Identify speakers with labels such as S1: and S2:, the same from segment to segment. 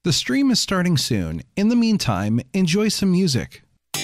S1: The stream is starting soon. In the meantime, enjoy some music.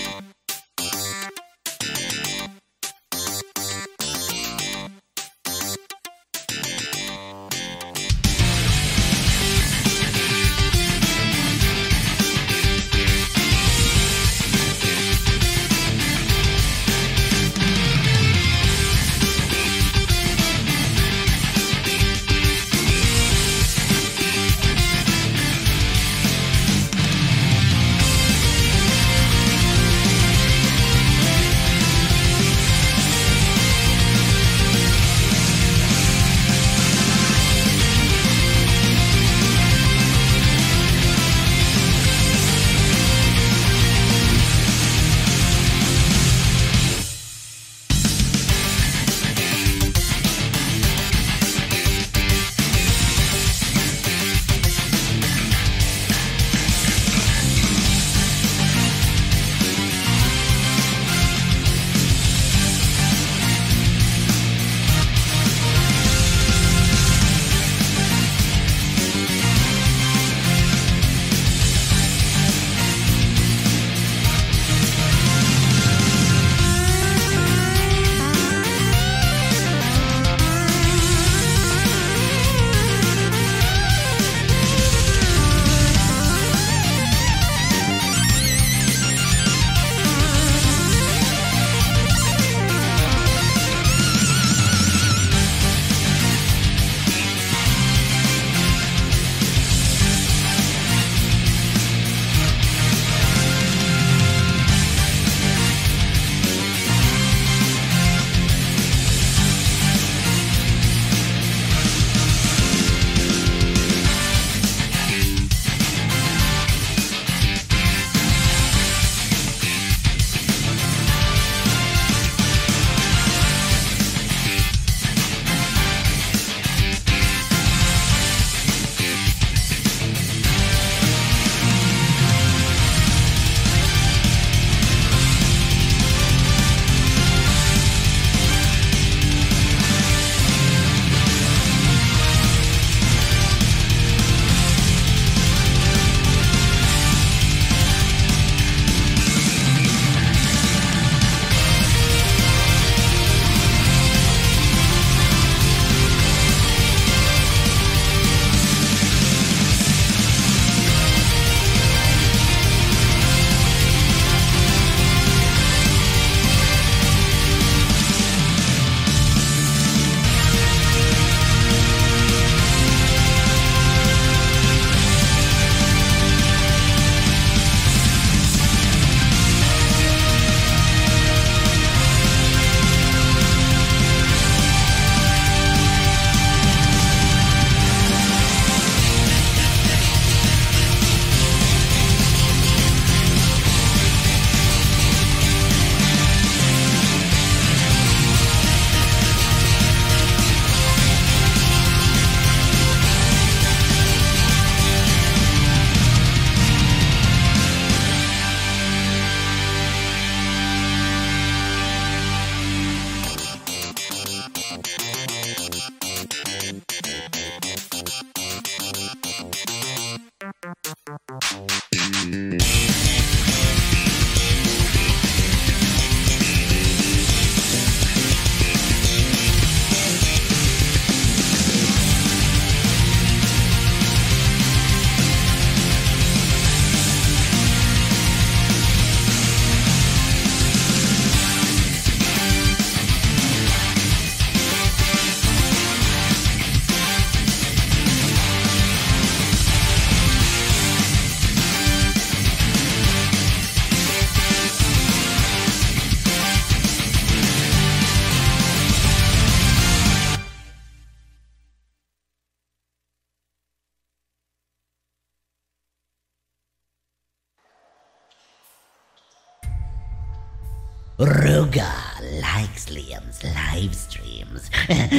S2: Ruga likes Liam's live streams.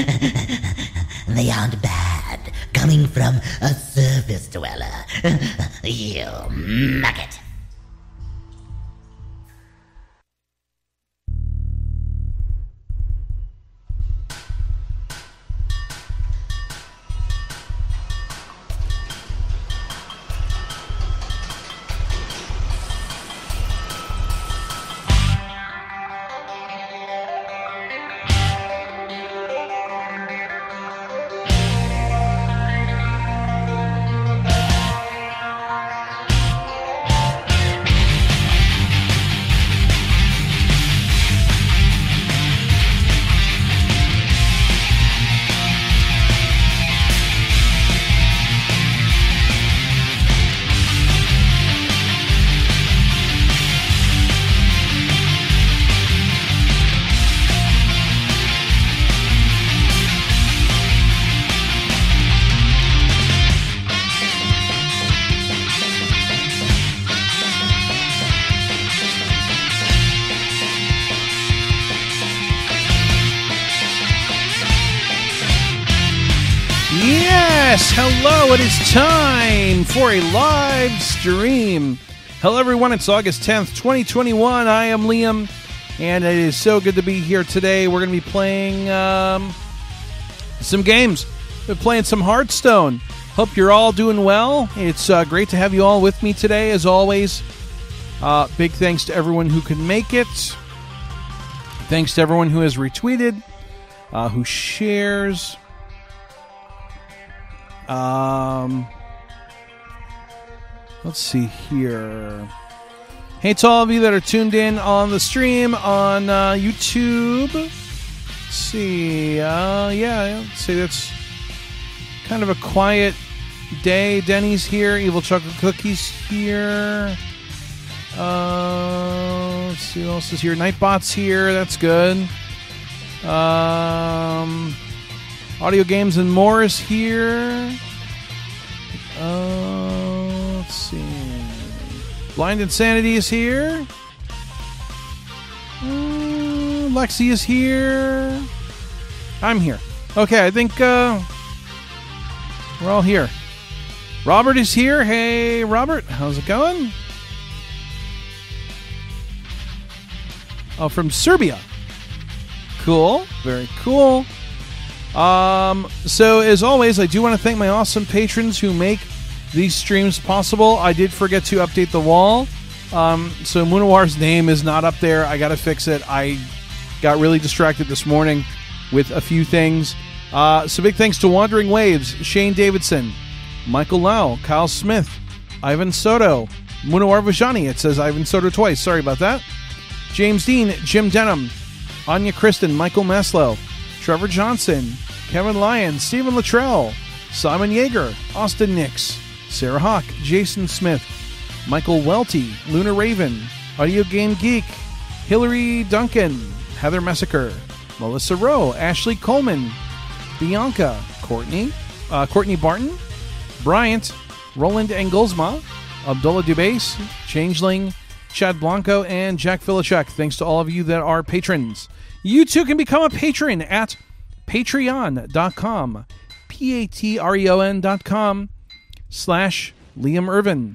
S2: They aren't bad, coming from a surface dweller. You maggot.
S1: Hello, it is time for a live stream. Hello, everyone. It's August 10th, 2021. I am Liam, and it is so good to be here today. We're going to be playing some games. We're playing some Hearthstone. Hope you're all doing well. It's great to have you all with me today, as always. Big thanks to everyone who could make it. Thanks to everyone who has retweeted, who shares. Let's see here. Hey to all of you that are tuned in on the stream on YouTube. Let's see. Let's see. That's kind of a quiet day. Denny's here. Evil Chocolate Cookies here. Let's see what else is here. Nightbot's here. That's good. Audio Games and More is here. Let's see. Blind Insanity is here. Lexi is here. I'm here. Okay, I think we're all here. Robert is here. Hey, Robert. How's it going? Oh, from Serbia. Cool. Very cool. So as always, I do want to thank my awesome patrons who make these streams possible. I did forget to update the wall. So Munawar's name is not up there. I gotta fix it. I got really distracted this morning with a few things. So big thanks to Wandering Waves, Shane Davidson, Michael Lau, Kyle Smith, Ivan Soto, Munawar Vajani. It says Ivan Soto twice. Sorry about that. James Dean, Jim Denham, Anya Kristen, Michael Maslow, Trevor Johnson, Kevin Lyon, Stephen Luttrell, Simon Yeager, Austin Nix, Sarah Hawk, Jason Smith, Michael Welty, Luna Raven, Audio Game Geek, Hillary Duncan, Heather Messaker, Melissa Rowe, Ashley Coleman, Bianca, Courtney Barton, Bryant, Roland Engelsma, Abdullah Dubase, Changeling, Chad Blanco, and Jack Filichek. Thanks to all of you that are patrons. You too can become a patron at patreon.com, patreon.com/Liam Irvin,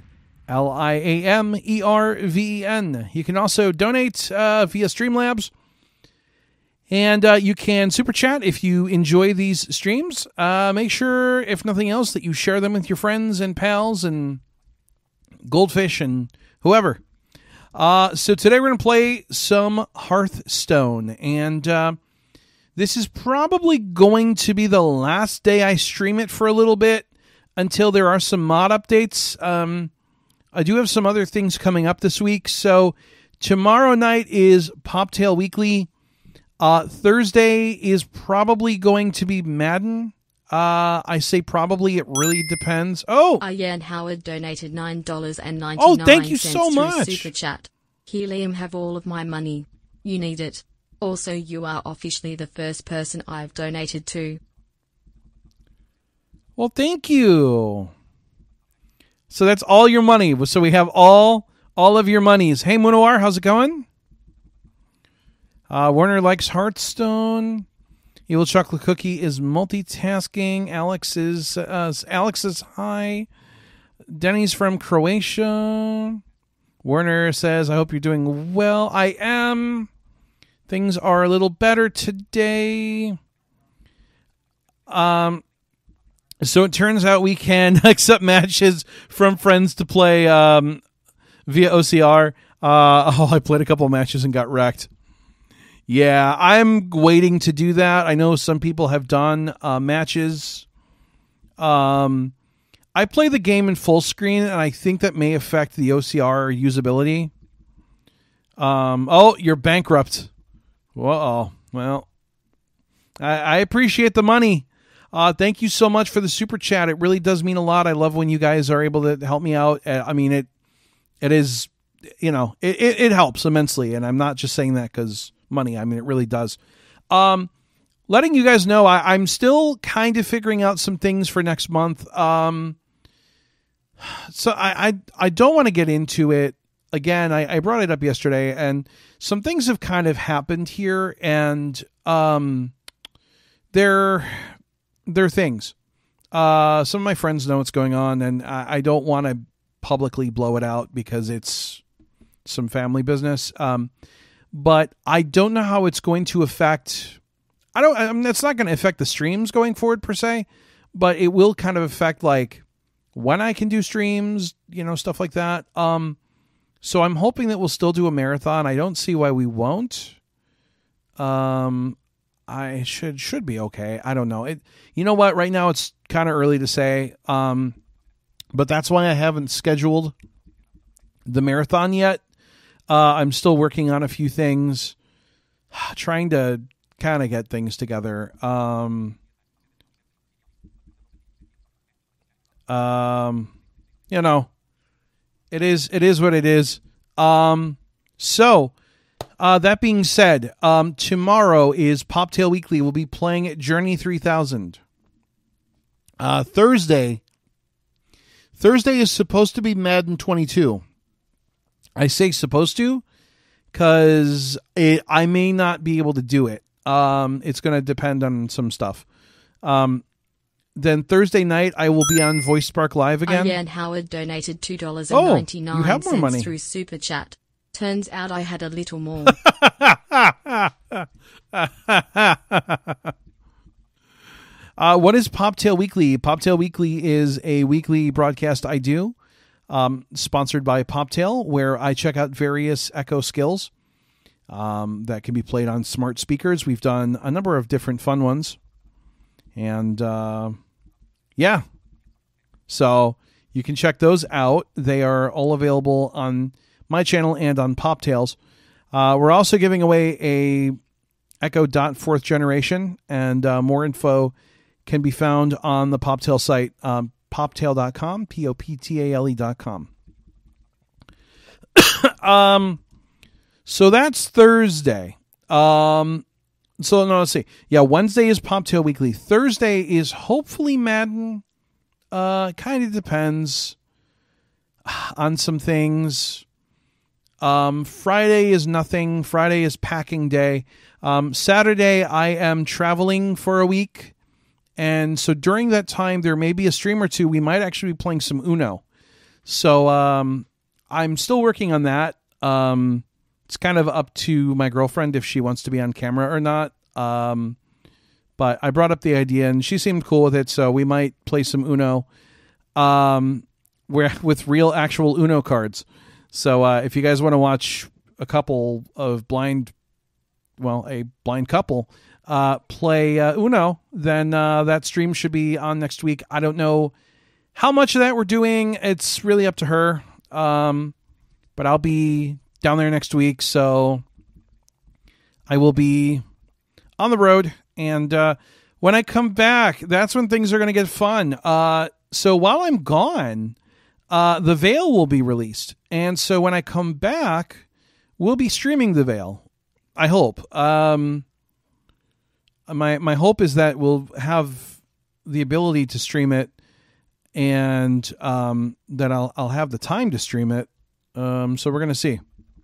S1: LIAMERVEN. You can also donate via Streamlabs, and you can super chat if you enjoy these streams. Make sure, if nothing else, that you share them with your friends and pals and Goldfish and whoever. So today we're going to play some Hearthstone, and this is probably going to be the last day I stream it for a little bit until there are some mod updates. I do have some other things coming up this week, so tomorrow night is Poptail Weekly. Thursday is probably going to be Madden. I say probably, it really depends. Oh!
S3: Ian Howard donated $9.99.
S1: Oh, thank you so much.
S3: Super chat. Here, Liam, have all of my money. You need it. Also, you are officially the first person I've donated to.
S1: Well, thank you. So that's all your money. So we have all of your monies. Hey, Munawar, how's it going? Werner likes Hearthstone. Evil Chocolate Cookie is multitasking. Alex is hi. Denny's from Croatia. Werner says, I hope you're doing well. I am. Things are a little better today. So it turns out we can accept matches from friends to play via OCR. I played a couple of matches and got wrecked. Yeah, I'm waiting to do that. I know some people have done matches. I play the game in full screen, and I think that may affect the OCR usability. Oh, you're bankrupt. Whoa. Well, I appreciate the money. Thank you so much for the super chat. It really does mean a lot. I love when you guys are able to help me out. I mean, it is, it helps immensely, and I'm not just saying that because money. I mean, it really does. Letting you guys know, I'm still kind of figuring out some things for next month. So I don't want to get into it again. I brought it up yesterday, and some things have kind of happened here, and they're things. Some of my friends know what's going on, and I don't want to publicly blow it out because it's some family business. But I don't know how it's going to affect. It's not going to affect the streams going forward per se, but it will kind of affect like when I can do streams, stuff like that. So I'm hoping that we'll still do a marathon. I don't see why we won't. I should be okay. I don't know. You know what? Right now it's kind of early to say. But that's why I haven't scheduled the marathon yet. I'm still working on a few things, trying to kind of get things together. It is what it is. So, that being said, tomorrow is Poptail Weekly. We'll be playing at Journey 3000. Thursday is supposed to be Madden 22. I say supposed to because I may not be able to do it. It's going to depend on some stuff. Then Thursday night, I will be on Voice Spark Live again.
S3: Ian Howard donated $2.99
S1: you have more money
S3: through Super Chat. Turns out I had a little more.
S1: What is Poptail Weekly? Poptail Weekly is a weekly broadcast I do, sponsored by Poptail, where I check out various Echo skills that can be played on smart speakers. We've done a number of different fun ones. And, yeah. So you can check those out. They are all available on my channel and on Poptail's. We're also giving away a Echo Dot 4th generation, and more info can be found on the Poptail site, poptail.com, poptale.com. So that's Thursday. Let's see. Yeah, Wednesday is Poptail Weekly. Thursday is hopefully Madden. Kind of depends on some things. Friday is nothing. Friday is packing day. Saturday, I am traveling for a week. And so during that time, there may be a stream or two. We might actually be playing some Uno. So I'm still working on that. It's kind of up to my girlfriend if she wants to be on camera or not. But I brought up the idea and she seemed cool with it. So we might play some Uno with real actual Uno cards. So if you guys want to watch a couple of a blind couple play Uno, then that stream should be on next week. I don't know how much of that we're doing. It's really up to her. But I'll be down there next week, so I will be on the road. And when I come back, that's when things are going to get fun. So while I'm gone, The Veil will be released. And so when I come back, we'll be streaming The Veil. I hope. My hope is that we'll have the ability to stream it, and that I'll have the time to stream it. So we're going to see.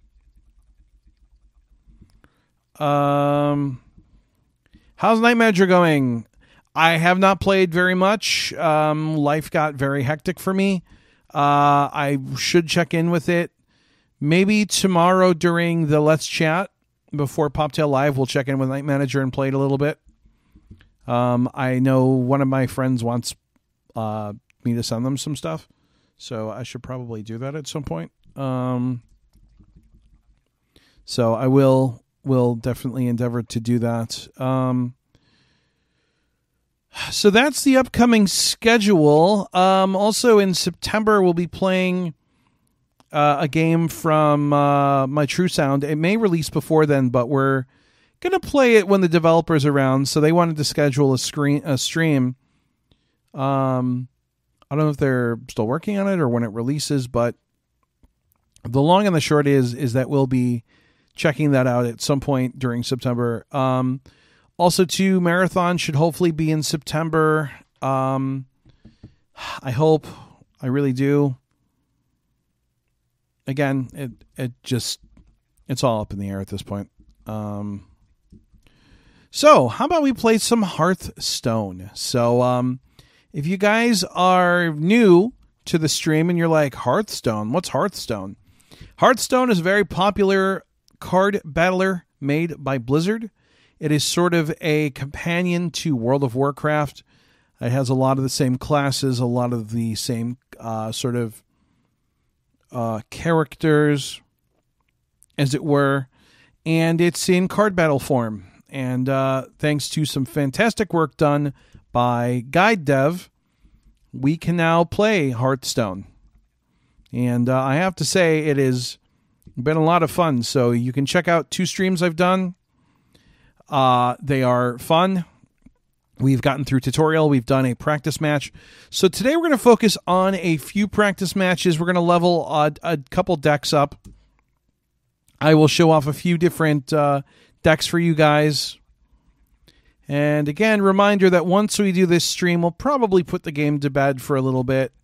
S1: How's Night Manager going? I have not played very much. Life got very hectic for me. I should check in with it. Maybe tomorrow during the Let's Chat before Poptail Live, we'll check in with Night Manager and play it a little bit. I know one of my friends wants me to send them some stuff, so I should probably do that at some point. So I will definitely endeavor to do that. So that's the upcoming schedule. Also in September, we'll be playing a game from my True Sound. It may release before then, but we're going to play it when the developer's around. So they wanted to schedule a stream. I don't know if they're still working on it or when it releases, but the long and the short is that we'll be checking that out at some point during September. Also, too, Marathon should hopefully be in September. I hope. I really do. Again, it's all up in the air at this point. So, how about we play some Hearthstone? So, If you guys are new to the stream and you're like, Hearthstone, what's Hearthstone? Hearthstone is a very popular card battler made by Blizzard. It is sort of a companion to World of Warcraft. It has a lot of the same classes, a lot of the same sort of characters, as it were. And it's in card battle form. And thanks to some fantastic work done by Guide Dev, we can now play Hearthstone. And I have to say, it has been a lot of fun. So you can check out 2 streams I've done. They are fun. We've gotten through tutorial. We've done a practice match. So today we're going to focus on a few practice matches. We're going to level a couple decks up. I will show off a few different decks for you guys. And again, reminder that once we do this stream, we'll probably put the game to bed for a little bit.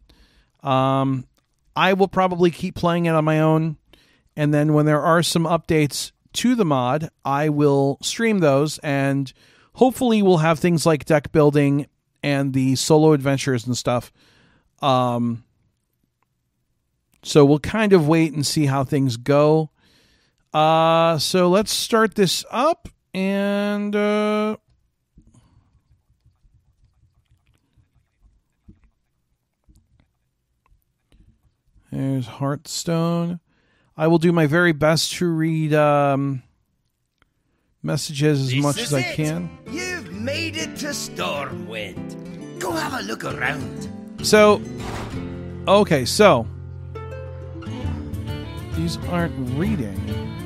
S1: I will probably keep playing it on my own. And then when there are some updates to the mod, I will stream those. And hopefully we'll have things like deck building and the solo adventures and stuff. So we'll kind of wait and see how things go. So let's start this up. And there's Hearthstone. I will do my very best to read messages as much as I can.
S4: You've made it to Stormwind. Go have a look around.
S1: So, okay, so these aren't reading.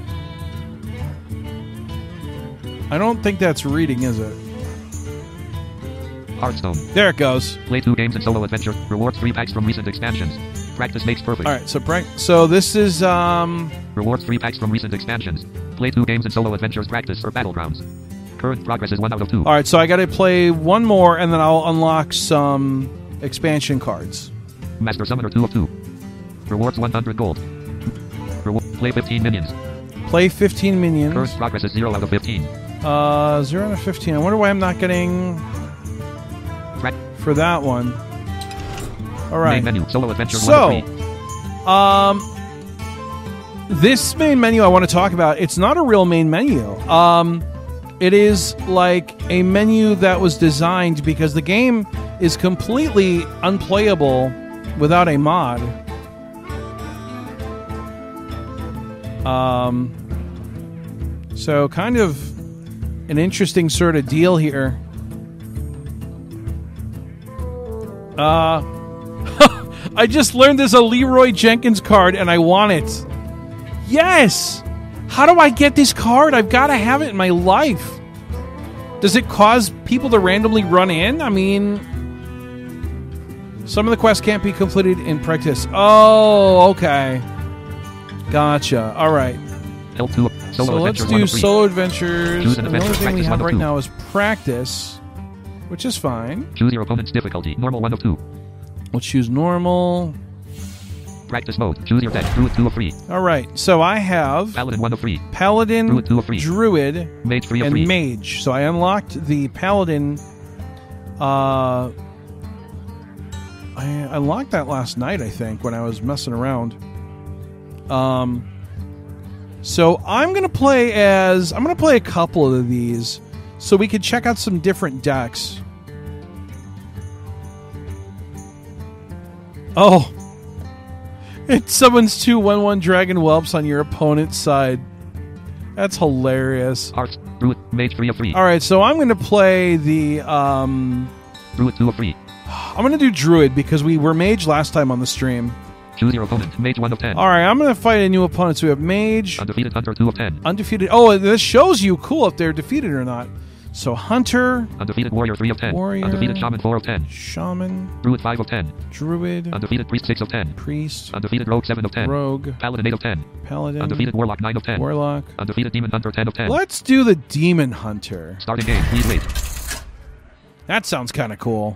S1: I don't think that's reading, is it?
S5: Hearthstone.
S1: There it goes.
S5: Play 2 games in solo adventure. Rewards 3 packs from recent expansions. Practice makes perfect.
S1: All right, so this is
S5: Rewards 3 packs from recent expansions. Play 2 games in solo adventures, practice, or battlegrounds. Current progress is 1 out of 2.
S1: All right, so I got to play one more, and then I'll unlock some expansion cards.
S5: Master Summoner 2 of 2. Rewards 100 gold. Play 15 minions.
S1: Play 15 minions.
S5: Current progress is 0 out of 15.
S1: 0 out of 15. I wonder why I'm not getting for that one. All right.
S5: Main menu, solo adventure.
S1: So, this main menu I want to talk about, it's not a real main menu. It is like a menu that was designed because the game is completely unplayable without a mod. So kind of an interesting sort of deal here. I just learned there's a Leroy Jenkins card and I want it. Yes! How do I get this card? I've got to have it in my life. Does it cause people to randomly run in? I mean, some of the quests can't be completed in practice. Oh, okay. Gotcha. All right.
S5: L2,
S1: so let's do solo adventures. And the only thing we have right now is practice, which is fine.
S5: Choose your opponent's difficulty. Normal 1 of 2.
S1: We'll choose normal.
S5: Practice mode. Choose your deck. Druid 2 of 3.
S1: All right. So I have
S5: Paladin 1 of 3.
S1: Paladin,
S5: Druid 2 of 3.
S1: Druid,
S5: Mage 3 of
S1: and
S5: 3.
S1: Mage. So I unlocked the Paladin. I unlocked that last night, I think, when I was messing around. So I'm gonna play a couple of these, so we could check out some different decks. Oh, it summons 2 1/1 Dragon Whelps on your opponent's side. That's hilarious.
S5: Arts, Druid, Mage 3 of 3.
S1: All right, so I'm gonna play the
S5: Druid 2 of 3.
S1: I'm gonna do Druid because we were Mage last time on the stream.
S5: Choose your opponent. Mage 1 of 10.
S1: All right, I'm going to fight a new opponent. So we have Mage.
S5: Undefeated Hunter 2 of 10.
S1: Undefeated. Oh, this shows you, cool, if they're defeated or not. So Hunter.
S5: Undefeated Warrior 3 of 10.
S1: Warrior.
S5: Undefeated Shaman 4 of 10.
S1: Shaman.
S5: Druid 5 of 10.
S1: Druid.
S5: Undefeated Priest 6 of 10.
S1: Priest.
S5: Undefeated Rogue 7 of 10.
S1: Rogue.
S5: Paladin 8 of 10.
S1: Paladin.
S5: Undefeated Warlock 9 of 10.
S1: Warlock.
S5: Undefeated Demon Hunter 10 of 10.
S1: Let's do the Demon Hunter.
S5: Starting game. Please wait.
S1: That sounds kind of cool.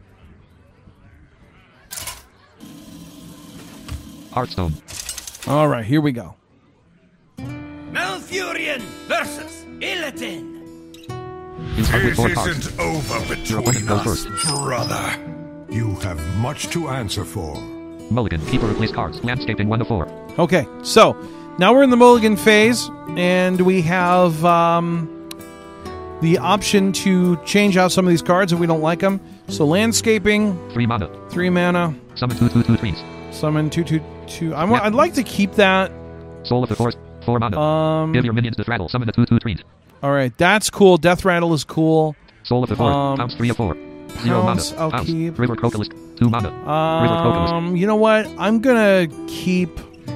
S5: Hearthstone.
S1: All right, here we go.
S4: Malfurion versus Illidan.
S5: Use
S6: This
S5: four cards.
S6: isn't over
S5: Your
S6: between
S5: opponent goes
S6: us,
S5: first.
S6: brother. You have much to answer for.
S5: Mulligan. Keep or replace cards. Landscaping 1 of 4.
S1: Okay, so now we're in the mulligan phase, and we have the option to change out some of these cards if we don't like them. So landscaping,
S5: 3 mana.
S1: 3 mana.
S5: Summon 2/2/2 trees.
S1: Summon 2/2/2. I'd like to keep that.
S5: Soul of the Forest. 4 mana. Give your minions Death Rattle. Summon the 2/2 trees.
S1: All right, that's cool. Death Rattle is cool.
S5: Soul of the Forest. Pounce 3 of 4. 0 mana.
S1: I'll keep.
S5: River Crocalist. 2 mana. River Crocalist.
S1: You know what? I'm gonna keep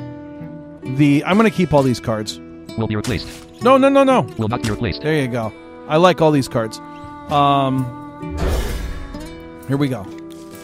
S1: all these cards.
S5: Will be replaced.
S1: No.
S5: Will not be replaced.
S1: There you go. I like all these cards. Here we go.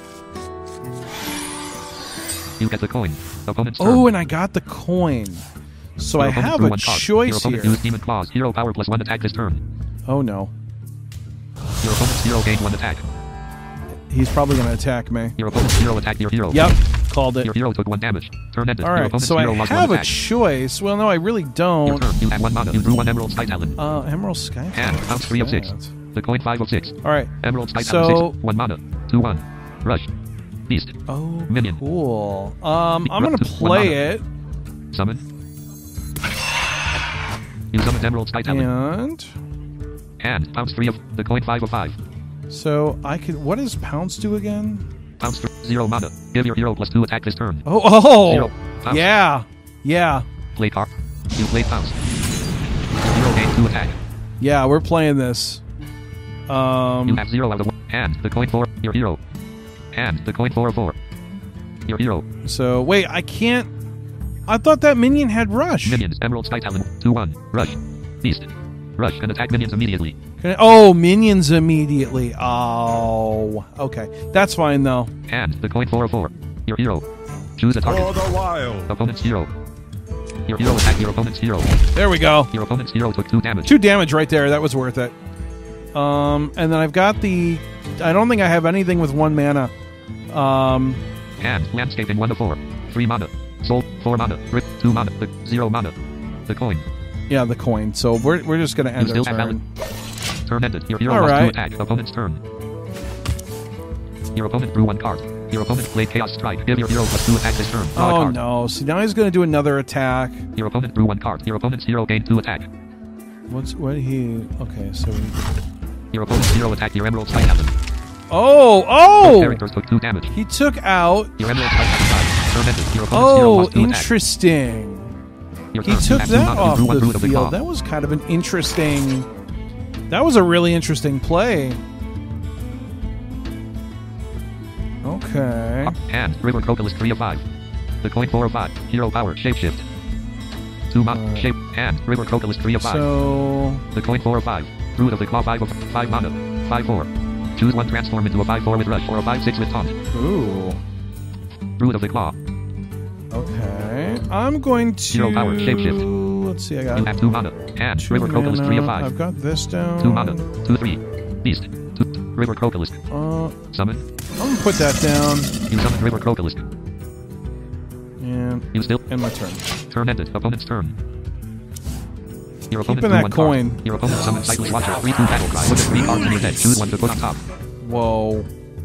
S5: You get the coin. Opponent's turn.
S1: Oh, and I got the coin. So I have a choice
S5: Your
S1: here.
S5: opponent used Demon Claws. Hero power +1 attack this turn.
S1: Oh no.
S5: Your opponent's hero gained 1 attack.
S1: He's probably going to attack me.
S5: Your opponent's hero attacked your hero.
S1: Yep, called it.
S5: Your hero took 1 damage. Turn ended.
S1: All
S5: Your
S1: right,
S5: opponent's
S1: so I
S5: hero lost
S1: have
S5: 1
S1: a
S5: attack.
S1: choice. Well, no, I really
S5: Your
S1: don't.
S5: turn. You have 1 mana. You drew 1 Emerald Sky Talon.
S1: Emerald Sky.
S5: And pounce 3 of 6. The coin 5 of 6.
S1: All right.
S5: Emerald Sky Talon
S1: So
S5: 6. 1 mana. 2/1. Rush. Beast.
S1: Oh,
S5: Minion.
S1: cool. I'm going to play it.
S5: Summon. You summoned Emerald Sky Talon. And pounce 3 of the coin 5 of 5.
S1: So I could. What does Pounce do again?
S5: Pounce 0 mana. Give your hero +2 attack this turn.
S1: Oh.
S5: 0. Pounce.
S1: Yeah.
S5: Play card. You play pounce. Your hero gained 2 attack.
S1: Yeah, we're playing this.
S5: You have 0 out of 1. And the coin 4. Your hero. And the coin 4 of 4. Your hero.
S1: So wait, I can't. I thought that minion had rush.
S5: Minions. Emerald Sky Talon. 2/1. Rush. Beast. Rush and attack minions immediately.
S1: Minions immediately. Oh, okay. That's fine though.
S5: And the coin 4 of 4. Your hero. Choose a target.
S6: For the wild.
S5: Opponent's hero. Your hero attacked your opponent's hero.
S1: There we go.
S5: Your opponent's hero took 2 damage.
S1: 2 damage right there. That was worth it. And then I've got the. I don't think I have anything with 1 mana.
S5: And landscaping 1 of 4. 3 mana. Soul 4 mana. Rip 2 mana. The 0 mana. The coin.
S1: Yeah, the coin. So we're just gonna end
S5: You
S1: our
S5: still have
S1: turn.
S5: Turn ended. Your hero
S1: All
S5: lost 2
S1: right.
S5: attack. Opponent's turn. Your opponent drew 1 card. Your opponent played Chaos Strike. Give your hero +2 attack this turn. Draw a
S1: Oh
S5: card.
S1: no! So now he's gonna do another attack.
S5: Your opponent drew 1 card. Your opponent's hero gained 2 attack.
S1: Okay, so
S5: Your opponent's hero attacked your Emerald Sky Talon.
S1: Oh!
S5: Both characters took 2 damage.
S1: He took out.
S5: Your Emerald Sky Talon died. Turn ended. Your opponent's hero
S1: Oh,
S5: lost 2 attack.
S1: interesting.
S5: Your
S1: He
S5: turn. You
S1: took
S5: have 2
S1: that
S5: mana. You
S1: off
S5: drew 1
S1: the
S5: Brood of the Claw.
S1: field. That was kind of an interesting. That was a really interesting play. Okay.
S5: And River Crocalist 3 of 5. The coin 4 of 5. Hero power. Shapeshift. 2 mana. Shape. And River Crocalist 3 of 5.
S1: So
S5: The coin 4 of 5. Brood of the Claw 5 of 5 mana. 5/4. Choose 1 transform into a 5/4 with rush or a 5/6 with taunt.
S1: ooh.
S5: Brood of the Claw.
S1: Okay. I'm going to.
S5: Hero power. Shapeshift.
S1: Let's see. I
S5: You
S1: got
S5: have 2 mana. And
S1: 2
S5: River Crocalist 3 of
S1: mana.
S5: 5.
S1: I've got this down.
S5: 2 mana. 2/3. Beast. 2. River Crocalist. Summon.
S1: I'm gonna put that down.
S5: You summon River Crocalist.
S1: And
S5: You still.
S1: end my turn.
S5: Turn ended. Opponent's turn. Your opponent
S1: Keeping
S5: drew
S1: that
S5: 1
S1: coin.
S5: card. Your opponent summons Cyclist Watcher. 3/2 battle cry. Look at 3 cards in your deck. Choose 1 to put on top.
S1: Whoa.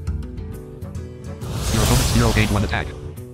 S5: Your opponent's hero gained 1 attack.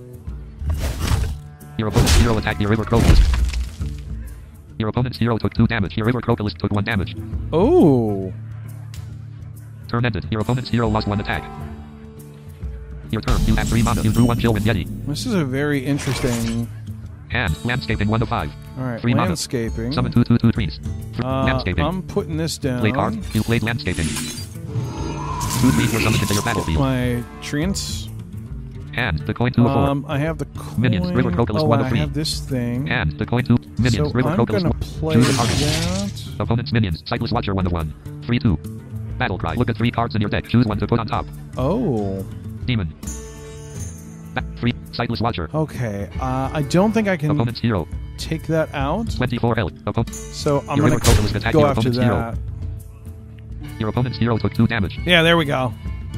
S5: Your opponent's hero attacked your River Crocalist. Your opponent's hero took 2 damage. Your River Crocalist took 1 damage.
S1: Oh.
S5: Turn ended. Your opponent's hero lost 1 attack. Your turn. You have 3 mana. You drew 1 Chillwind Yeti.
S1: This is a very interesting.
S5: And landscaping 1 of 5.
S1: All right.
S5: 3 mana.
S1: Landscaping.
S5: Summon 2/2/2 trees. Landscaping.
S1: I'm putting this down.
S5: Play card. You played landscaping. 2 trees were summoned into your battlefield.
S1: My treants.
S5: And the coin 2 of 4.
S1: I have the coin.
S5: Minions, River Crocalist,
S1: oh,
S5: 1 of
S1: I
S5: 3.
S1: have this thing.
S5: And the coin 2. Minions.
S1: So
S5: River
S1: I'm
S5: Crocalist.
S1: gonna play
S5: Choose a target.
S1: that.
S5: Opponent's minions. Cyclist Watcher 1 of 1. 3/2. Battle cry. Look at 3 cards in your deck. Choose 1 to put on top.
S1: Oh.
S5: Demon. 3. Cyclist Watcher.
S1: Okay. I don't think I can
S5: Opponent's hero.
S1: take that out.
S5: 24 health.
S1: So I'm
S5: Your
S1: gonna
S5: River Crocalist attacked
S1: go
S5: your
S1: after
S5: opponent's
S1: that.
S5: hero. Your opponent's hero took 2 damage.
S1: Yeah, there we go.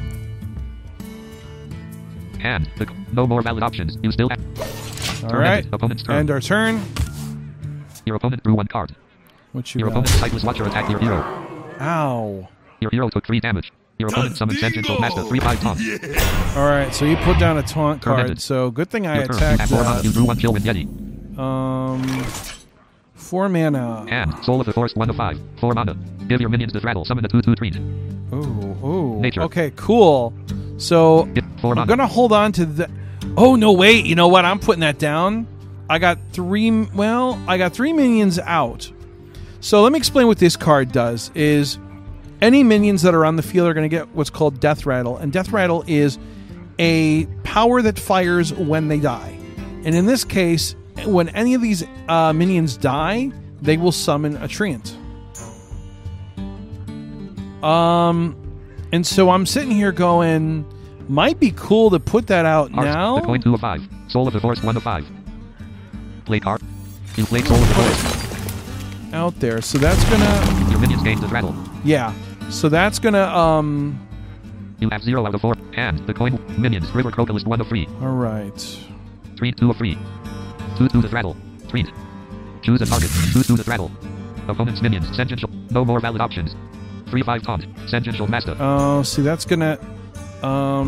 S5: And no more valid options. You still have.
S1: All
S5: Turn
S1: right.
S5: ended. Opponent's turn.
S1: End our turn.
S5: Your opponent drew 1 card.
S1: What you
S5: Your
S1: got?
S5: opponent's Cyclist Watcher attacked your hero.
S1: Ow.
S5: Your hero took 3 damage. Your opponent summons Sentient Master 3/5 taunt.
S1: All right, so you put down a taunt
S5: Turn
S1: card.
S5: ended.
S1: So good thing I
S5: Your turn. You
S1: attacked
S5: have 4 mana. You
S1: that.
S5: drew 1 kill with Yeti.
S1: 4 mana.
S5: And Soul of the Forest 1 of 5. 4 mana. Give your minions this rattle. Summon a 2/2 treat.
S1: Ooh.
S5: Nature.
S1: Okay, cool. So
S5: Get 4
S1: I'm
S5: mana.
S1: gonna hold on to the. Oh no! Wait. You know what? I'm putting that down. I got 3. Well, I got 3 minions out. So let me explain what this card does. Is any minions that are on the field are going to get what's called Death Rattle, and Death Rattle is a power that fires when they die. And in this case, when any of these minions die, they will summon a treant. And so I'm sitting here going, might be cool to put that out
S5: Art.
S1: now.
S5: The coin 2 of 5. Soul of the Forest 1 of 5. Play card. You played Soul of the Forest.
S1: Out there. So that's gonna,
S5: Your minions gain this rattle.
S1: yeah. So that's gonna,
S5: You have 0 out of 4. And the coin minions. River Crocalist 1 of 3.
S1: all right.
S5: Treat 2 of 3. 2/2 this rattle. Treat. Choose a target. 2/2 this rattle. Opponent's minions. Sentient. No more valid options. 3/5 taunt. Sentient Master.
S1: Oh, see, that's gonna, I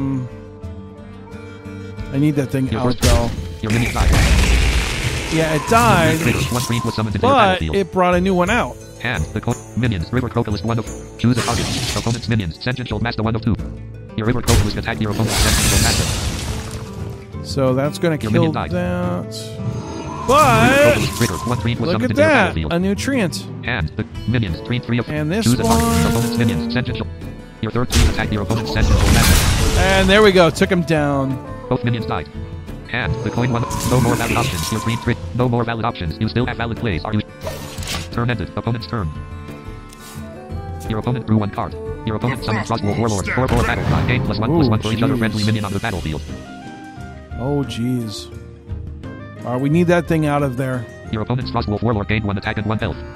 S1: need that thing
S5: Your
S1: out
S5: first-
S1: though.
S5: Your minions die.
S1: Yeah, it died,
S5: Trigger. 1 treat was summoned into your
S1: but
S5: battlefield.
S1: it brought a new one out.
S5: And the coin minions. River Crocalist 1 of. Choose a target. Opponent's minions. Sentient Master 1 of 2. Your River Crocalist attack your opponent's Sentient Master.
S1: So that's gonna
S5: Your
S1: kill
S5: minion died.
S1: that.
S5: River
S1: But
S5: Crocalist trigger. 1 treat was
S1: look
S5: summoned
S1: at
S5: into your
S1: that,
S5: battlefield.
S1: a nutrient.
S5: And the minions. Treat 3 of.
S1: And this
S5: Choose a target.
S1: one-
S5: Opponent's minions. Sentient. Your third treat attack your opponent's Sentient Master.
S1: And there we go, took him down.
S5: Both minions died. And the coin 1. No more valid options. Your treat 3. No more valid options. You still have valid plays. Are you? Turn ended. Opponent's turn. Your opponent drew 1 card. Your opponent summons Frostwolf Warlord. 4/4 battle cry. Gain +1/+1 for each other
S1: jeez.
S5: friendly minion on the battlefield.
S1: Oh, jeez. All right, we need that thing out of there.
S5: Your opponent's Frostwolf Warlord gained 1 attack and 1 health.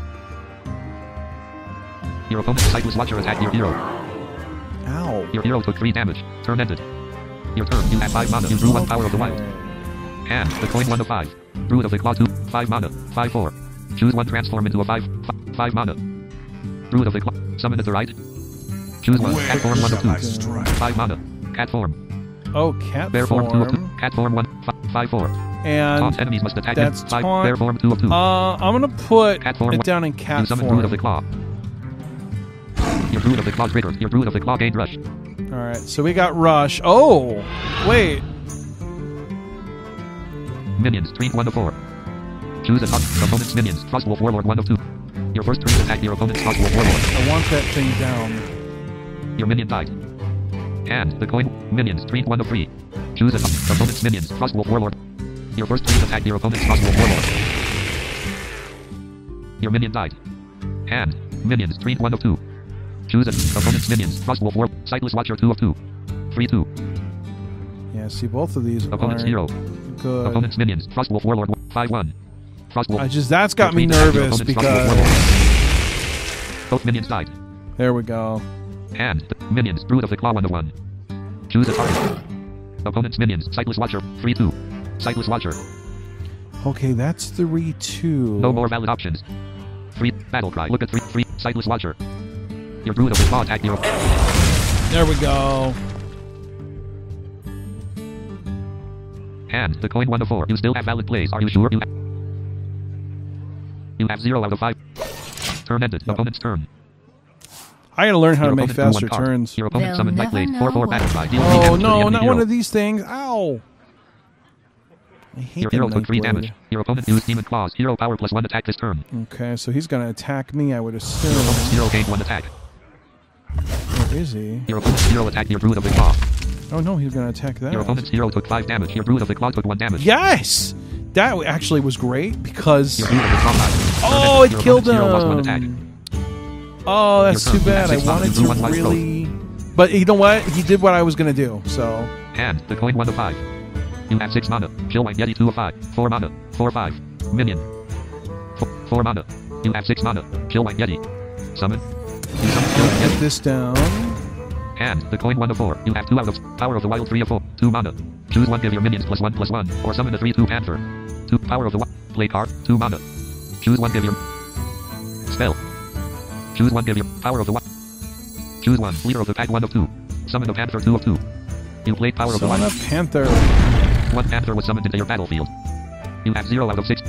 S5: Your opponent's Sightless Watcher attacked your hero.
S1: Ow.
S5: Your hero took 3 damage. Turn ended. Your turn. You have 5 mana. You drew 1 Power of the Wild. And the coin 1 of 5. Druid of the Claw 2. 5 mana. 5/4. Choose 1 transform into a 5 mana. Druid of the Claw. Summon at the right. Choose 1. Cat form 1 of 2. 5 mana. Cat form.
S1: Oh, cat
S5: Bear form 2 of 2.
S1: form.
S5: Cat form 1. 5/4.
S1: And
S5: Taunt enemies must attack him.
S1: that's
S5: 5.
S1: taunt.
S5: Bear form 2 of 2.
S1: I'm gonna put
S5: Cat form
S1: it
S5: one.
S1: down in
S5: You
S1: cat
S5: summon Druid of the
S1: form.
S5: Claw. Your Druid of the Claw triggered. Your Druid of the Claw gained rush.
S1: All right, so we got Rush. Oh, wait.
S5: Minions. Treat 1 of 4. Choose a target. Opponent's minions. Frostwolf Warlord 1 of 2. Your first treat attack your opponent's Frostwolf Warlord.
S1: I want that thing down.
S5: Your minion died. And the coin minions. Treat 1 of 3. Choose a target. Opponent's minions. Frostwolf Warlord. Your first treat attack your opponent's Frostwolf Warlord. Your minion died. And minions. Treat 1 of 2. Choose a opponent's minions. Frostwolf Warlord. Sightless Watcher 2 of 2. 3/2.
S1: Yeah, see, both of these
S5: Opponent's
S1: aren't
S5: hero.
S1: good.
S5: Opponent's minions. Frostwolf Warlord 5/1. Frostwolf.
S1: That's got me
S5: Your treat attack your
S1: nervous
S5: opponent's Frostwolf
S1: because
S5: Warlord. Both minions died.
S1: there we go.
S5: And the minions. Druid of the Claw 1 of 1. Choose a target. Opponent's minions. Sightless Watcher 3/2. Sightless Watcher.
S1: Okay, that's 3/2.
S5: No more valid options. 3. Battle cry. Look at 3. Sightless Watcher. Your Druid of the Claw attack your.
S1: There we go.
S5: And the coin 1 of 4. You still have valid plays. Are you sure? You have 0 out of 5. Turn ended. Opponent's turn.
S1: I gotta learn how
S5: Your
S1: to make
S5: opponent drew 1
S1: faster
S5: card.
S1: turns.
S5: Your opponent
S7: They'll
S5: summoned
S7: never
S5: Nightblade.
S7: know
S5: 4/4 battle cry. Deal 3
S1: Oh
S5: damage to the
S1: no,
S5: enemy
S1: not
S5: hero.
S1: one of these things. Ow. I hate
S5: Your
S1: the
S5: hero took 3
S1: Nightblade.
S5: damage. Your opponent used Demon Claws. Hero power +1 attack this turn.
S1: Okay, so he's gonna attack me, I would
S5: Your opponent's
S1: assume.
S5: hero gained 1 attack.
S1: Where is he?
S5: Your opponent's hero attacked your Druid of the Claw.
S1: Oh no, he's gonna attack that.
S5: Your opponent's hero took 5 damage. Your Druid of the Claw took 1 damage.
S1: Yes! That actually was great because.
S5: Your Druid of the Claw died. Turn
S1: Oh,
S5: ended.
S1: it
S5: Your
S1: killed
S5: opponent's hero lost 1 attack.
S1: him. Oh, that's
S5: Your
S1: too
S5: turn. You
S1: bad.
S5: have
S1: I
S5: 6 mana.
S1: wanted
S5: You drew 1
S1: to
S5: life
S1: really. But you know what? He did what I was gonna do, so.
S5: And the coin 1 of 5. You have 6 mana. Chill White Yeti 2 of 5. 4 mana. 4/5. Minion. 4 mana. You have 6 mana. Chill White Yeti. Summon. You summon Chill White
S1: Get
S5: Yeti.
S1: this down.
S5: And the coin 1 of 4. You have 2 out of Power of the Wild 3 of 4. 2 mana. Choose 1, give your minions +1/+1. Or summon a 3/2 Panther. 2 Power of the Wild. Play card. 2 mana. Choose 1, give your spell. Choose 1, give your Power of the Wild. Choose one. Leader of the pack 1 of 2. Summon a panther 2 of 2. You played Power of the
S1: Summon a
S5: Wild.
S1: panther.
S5: One panther was summoned into your battlefield. You have 0 out of 6.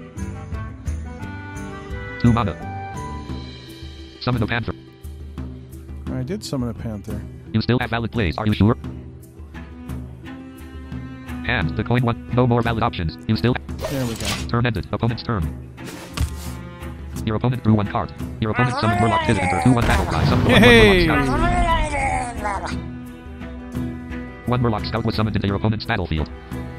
S5: 2 mana. Summon a panther.
S1: I did summon a panther.
S5: You still have valid plays, are you sure? And the coin 1. No more valid options. You still
S1: There we go.
S5: Turn ended. Opponent's turn. Your opponent drew 1 card. Your opponent summoned Murloc Kid enter 2-1 battle cry. Summoned 1
S1: Yay!
S5: Murloc Scout. 1 Murloc Scout was summoned into your opponent's battlefield.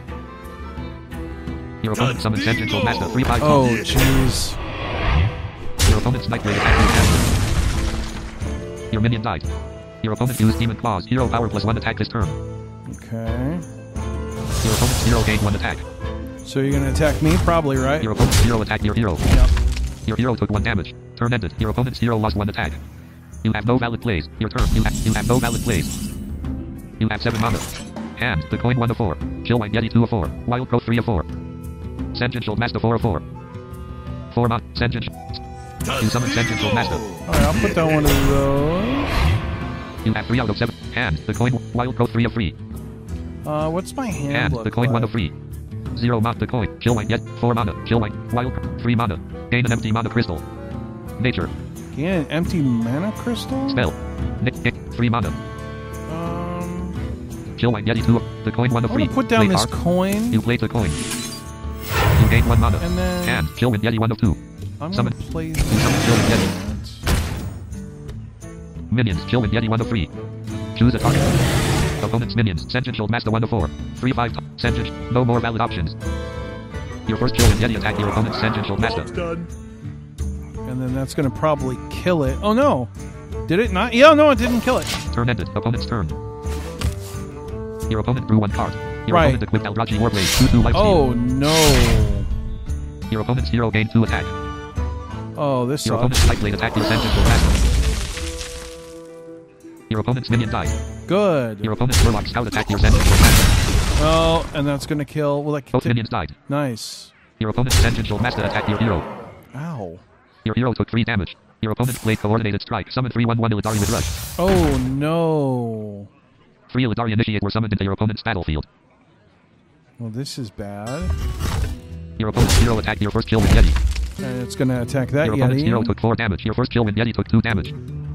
S5: Your opponent summoned Tangential Master 3/5.
S1: Oh, jeez.
S5: Your opponent's Night Blade attacked your caster. Your minion died. Your opponent used Demon Claws. Hero power +1 attack this turn.
S1: Okay.
S5: Your opponent's hero gained 1 attack.
S1: So you're gonna attack me, probably, right?
S5: Your opponent's hero attacked your hero.
S1: Yep.
S5: Your hero took 1 damage. Turn ended. Your opponent's hero lost 1 attack. You have no valid plays. Your turn. You have no valid plays. You have 7 mana. And the coin 1 of 4. Chillwine Yeti 2 of 4. Wild Growth 3 of 4. Tangential Master 4 of 4. 4 mana. Tangential. You summon Tangential Master.
S1: Alright, I'll put down one of those.
S5: You have 3 out of 7. And the coin Wild Growth 3 of 3.
S1: What's my hand
S5: And
S1: look
S5: the coin
S1: like?
S5: 1 of 3. 0 mana. The coin. Chillwine Yet 4 mana. Chillwine. Wild 3 mana. Gain an empty mana crystal. Nature.
S1: Gain an empty mana crystal?
S5: Spell. 3 mana. Chillwine Yeti 2 of the coin 1 of
S1: I'm
S5: 3.
S1: gonna put down
S5: Play
S1: this
S5: card.
S1: coin.
S5: You played the coin. You gain 1 mana.
S1: And then-
S5: And Chillwine Yeti 1 of 2.
S1: I'm
S5: Summon.
S1: gonna play
S5: You summon Chillwine Yeti.
S1: that.
S5: Minions. Chillwine Yeti 1 of 3. Choose a target. Opponent's minions. Tangential Master 1 of 4. 3/5. Tangential. No more valid options. Your first Chillwine Yeti attack your opponent's Tangential Master.
S1: And then that's gonna probably kill it. Oh no! Did it not? Yeah, no, it didn't kill it.
S5: Turn ended. Opponent's turn. Your opponent drew 1 card. Your
S1: Right.
S5: opponent equipped Eldrazi Warblade 2/2 life steal.
S1: Oh no!
S5: Your opponent's hero gained 2 attack.
S1: Oh, this
S5: Your
S1: sucks.
S5: opponent's Light Blade attacked your Tangential Master. Your opponent's minion died.
S1: Good.
S5: Your opponent's Murloc Scout attacked your Tangential Master.
S1: Oh, and that's gonna kill. Well, that
S5: Both minions died.
S1: Nice.
S5: Your opponent's Tangential Master attacked your hero.
S1: Ow.
S5: Your hero took 3 damage. Your opponent played Coordinated Strike. Summon 3/1/1 Illidari with Rush.
S1: Oh no.
S5: 3 Illidari Initiate were summoned into your opponent's battlefield.
S1: Well, this is bad.
S5: Your opponent's hero attacked your first Chillwind Yeti.
S1: And it's gonna attack that
S5: Your opponent's hero
S1: Yeti.
S5: took 4 damage. Your first Chillwind Yeti took 2 damage.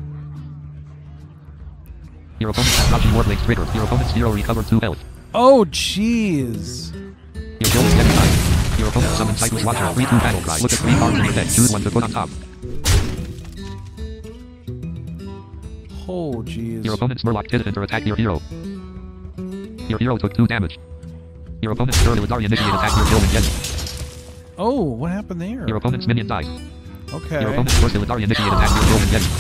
S5: Your opponent's Eldrazi Warblade triggered. Your opponent's hero recovered 2 health.
S1: Oh jeez.
S5: Your Chillwind Yeti died. Your opponent summoned Cyclus Watcher 3/2 battle cry. Look at 3 cards in your deck. Choose 1 to put on top.
S1: Oh jeez.
S5: Your opponent's Murloc Kid enter attacked your hero. Your hero took 2 damage. Your opponent's third Illidari Initiate attacked your Chillwind Yeti.
S1: Oh, what happened there?
S5: Your opponent's minion died.
S1: Okay.
S5: Your opponent's first Illidari Initiate attacked your Chillwind Yeti.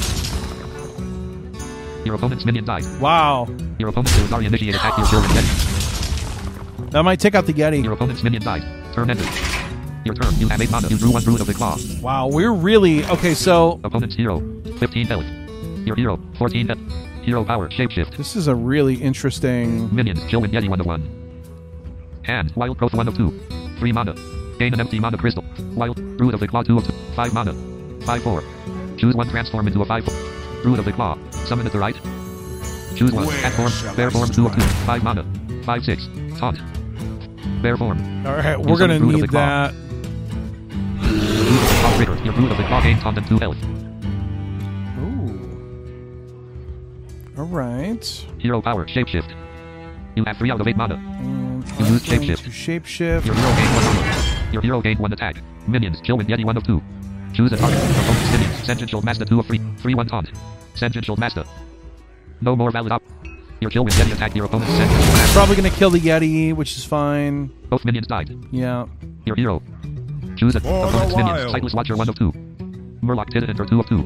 S5: Your opponent's minion died.
S1: Wow.
S5: Your opponent's Illidari Initiate attacked your Chillwind Yeti.
S1: That might take out the Yeti.
S5: Your opponent's minion died. Turn ended. Your turn. You have 8 mana. You drew 1 Brood of the Claw.
S1: Wow, we're really okay. So
S5: Opponent's hero. 15 health. Your hero. 14 health. Hero power. Shapeshift.
S1: this is a really interesting.
S5: Minions. Chillwind Yeti 1 of 1. And Wild Growth 1 of 2. 3 mana. Gain an empty mana crystal. Wild. Brood of the Claw 2 of 2. 5 mana. 5/4. Choose 1 transform into a 5. Brood of the Claw. Summon at the right. Choose 1. Cat form. Bear form 2 of 2. 5 mana. 5/6. Taunt. Bear form.
S1: All right,
S5: You
S1: we're gonna
S5: summon Brood of
S1: need
S5: the Claw.
S1: that.
S5: Your Brood of the Claw triggered. Your Brood of the Claw gained taunt and 2 health.
S1: Ooh. All right.
S5: Hero power. Shapeshift. You have 3 out of 8 mana.
S1: And
S5: You
S1: I'm
S5: use
S1: going
S5: shapeshift.
S1: to shapeshift.
S5: Your hero gained 1 mana. Your hero gained 1 attack. Minions. Chillwind Yeti 1 of 2. Choose a target. Opponent's minions. Tangential Master 2 of 3. 3/1 taunt. Tangential Master. No more valid op. Your Chillwind Yeti attacked your opponent's Tangential Master.
S1: Probably gonna kill the Yeti, which is fine.
S5: Both minions died.
S1: Yeah.
S5: Your hero. Choose a
S6: For the
S5: opponent's minions.
S6: wild.
S5: Cyclus Watcher 1 of 2. Murloc Kid enter 2 of 2.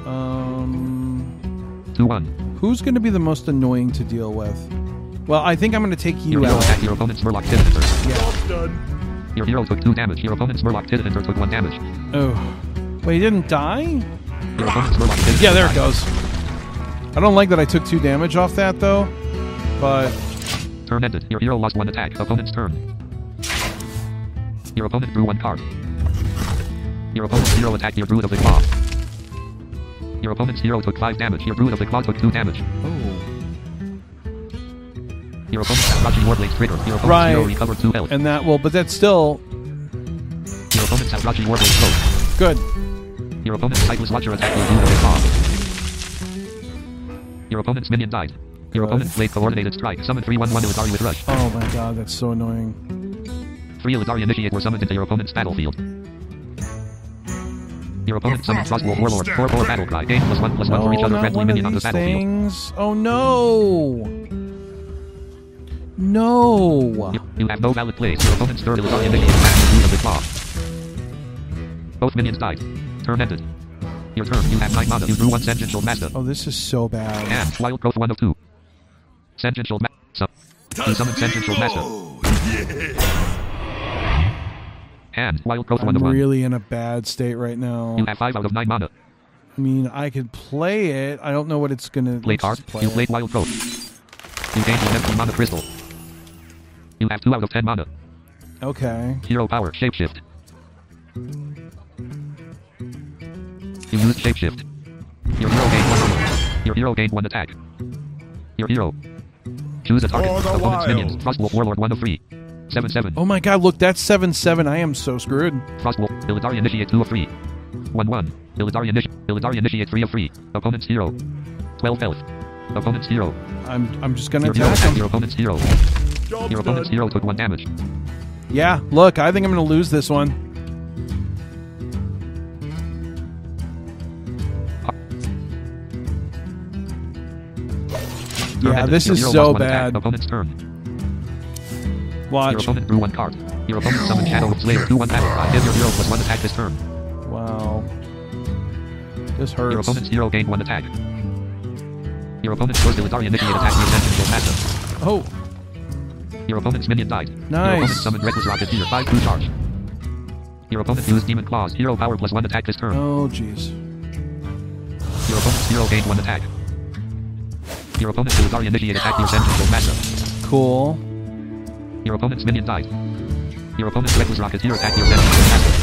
S5: 2/1.
S1: Who's gonna be the most annoying to deal with? Well, I think I'm gonna take
S5: Your
S1: you
S5: hero
S1: out.
S5: attacked your opponent's Murloc Kid enter.
S1: Yeah.
S5: Your hero took 2 damage. Your opponent's Murloc Kid enter took 1 damage.
S1: Oh. Wait, he didn't die?
S5: Your opponent's Murloc Kid
S1: Yeah, there it
S5: died.
S1: goes. I don't like that I took 2 damage off that though, but
S5: Turn ended. Your hero lost 1 attack. Opponent's turn. Your opponent drew 1 card. Your opponent's hero attacked your Brood of the Claw. Your opponent's hero took 5 damage. Your Brood of the Claw took 2 damage.
S1: Oh.
S5: Your opponent's has Rushing Warblade's trigger. Your opponent's
S1: Right.
S5: hero recovered 2 health.
S1: And that will, but that's still
S5: Your opponent's has Rushing Warblade's cloak.
S1: good.
S5: Your opponent's Sightless Watcher attacked with Brood of the Claw. Your opponent's minion died. Your
S1: Good.
S5: opponent played Coordinated Strike. Summon 3/1/1 Illidari with Rush.
S1: Oh my god, that's so annoying.
S5: 3 Illidari Initiate were summoned into your opponent's battlefield. Your opponent summoned Frostwolf Warlord. 4/4 Battlecry. Gain +1/+1 for each
S1: No,
S5: other
S1: not
S5: friendly
S1: one of
S5: minion on the
S1: these
S5: battlefield.
S1: things. Oh no! No!
S5: You have no valid plays. Your opponent's 3rd Illidari Initiate attacked with Brood of the Claw. Both minions died. Turn ended. Your turn. You have 9 mana. You drew 1 Senjin Shield Master.
S1: Oh, this is so bad.
S5: And Wild Growth 1 of 2. Senjin Shield Master. You summon Senjin Shield Master. And Wild Growth 1
S1: I'm
S5: of 1.
S1: really in a bad state right now.
S5: You have 5 out of 9 mana.
S1: I mean, I could play it. I don't know what it's gonna.
S5: Play
S1: let's
S5: card.
S1: just play
S5: You
S1: it.
S5: played Wild Growth. You gained 1 empty mana crystal. You have 2 out of 10 mana.
S1: Okay.
S5: Hero power. Shapeshift. You used Shapeshift. Your hero gained 1 armor. Your hero gained 1 attack. Your hero. Choose a target.
S6: For the
S5: Opponent's minions.
S6: wild.
S5: Frostwolf Warlord 1 of 3. 7/7.
S1: Oh my god, look, that's 7/7. I am so screwed.
S5: Frostwolf. Illidari Initiate 2 of 3. 1/1. Illidari Initiate 3 of 3. Opponent's hero. 12 health. Opponent's hero.
S1: I'm just gonna
S5: Your hero
S1: attack
S5: attacked
S1: him.
S5: your opponent's hero.
S6: Job's
S5: Your opponent's
S6: done.
S5: hero took 1 damage.
S1: Yeah, look, I think I'm gonna lose this one.
S5: Turn
S1: Yeah,
S5: ended.
S1: this
S5: Your
S1: is
S5: hero
S1: so
S5: lost 1 attack.
S1: bad.
S5: Opponent's turn. Your
S1: Watch.
S5: opponent drew 1 card. Your opponent summoned Shadow of Slayer 2/1 battle cry. Give your hero +1 attack this turn.
S1: Wow. This
S5: Your
S1: hurts.
S5: opponent's hero gained 1 attack. Your opponent's first Illidari Initiate attacked your Senjin Shield Master.
S1: Oh,
S5: Your opponent's minion died. Your
S1: Nice.
S5: opponent summoned Reckless Rocketeer 5/2 charge. Your opponent used Demon Claws. Hero power +1 attack this turn.
S1: oh, jeez.
S5: Your opponent's hero gained 1 attack. Your opponent's Illidari Initiate attacked your Senjin Shield Master.
S1: Cool.
S5: Your opponent's minion died. Your opponent's Reckless Rocketeer attacked your Senjin Shield Master.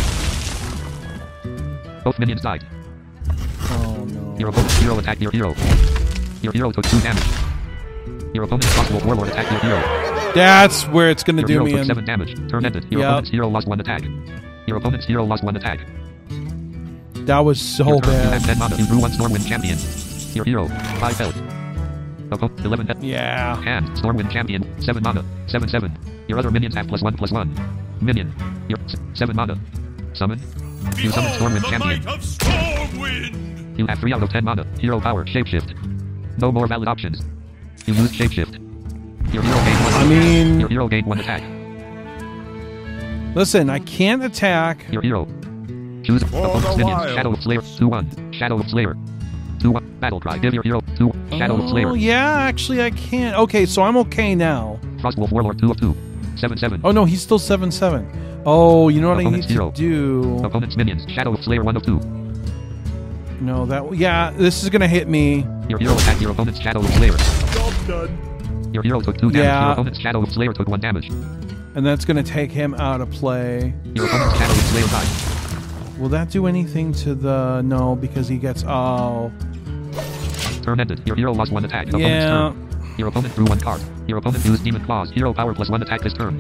S5: Both minions died.
S1: Oh no.
S5: Your opponent's hero attacked your hero. Your hero took 2 damage. Your opponent's Frostwolf Warlord attacked your hero.
S1: That's where it's gonna
S5: Your
S1: do
S5: hero
S1: me
S5: took
S1: in.
S5: 7 damage. Turn ended. Your
S1: Yep.
S5: opponent's hero lost 1 attack. Your opponent's hero lost 1 attack.
S1: That was so
S5: Your turn. You have
S1: bad.
S5: 10 mana. You drew 1 Stormwind Champion. Your hero. 5 health. Opponent 11 health.
S1: Yeah.
S5: And Stormwind Champion. 7 mana. 7/7. Your other minions have +1/+1. Minion. Your 7 mana. Summon. You summon Stormwind Champion.
S6: Might of Stormwind.
S5: You have 3 out of 10 mana. Hero power. Shapeshift. No more valid options. You used Shapeshift. Your hero gained 1.
S1: I mean,
S5: Your hero gained 1 attack.
S1: listen, I can't attack.
S5: Your hero. Choose opponent's
S6: the
S5: minions.
S6: wild.
S5: Shadow of Slayer. 2/1. Shadow of Slayer. 2/1. Battlecry. Give your hero 2. Shadow of Slayer.
S1: Oh, yeah, actually, I can't. Okay, so I'm okay now.
S5: Frostwolf Warlord 2 of 2. 7/7.
S1: Oh, no, he's still 7/7. Oh, you know what I need
S5: Opponent's
S1: to
S5: hero.
S1: do?
S5: Opponent's minions. Shadow of Slayer 1 of 2.
S1: No, that. Yeah, this is going to hit me.
S5: Your hero attacked your opponent's Shadow of Slayer.
S6: Job's done.
S5: Your hero took 2 damage.
S1: Yeah.
S5: Your opponent's Shadow of Slayer took 1 damage.
S1: And that's going to take him out of play.
S5: Your opponent's Shadow of Slayer died.
S1: Will that do anything to the. No, because he gets. Oh.
S5: Turn ended. Your hero lost 1 attack. Opponent's
S1: Yeah.
S5: turn. Your opponent drew 1 card. Your opponent used Demon Claws. Hero power +1 attack this turn.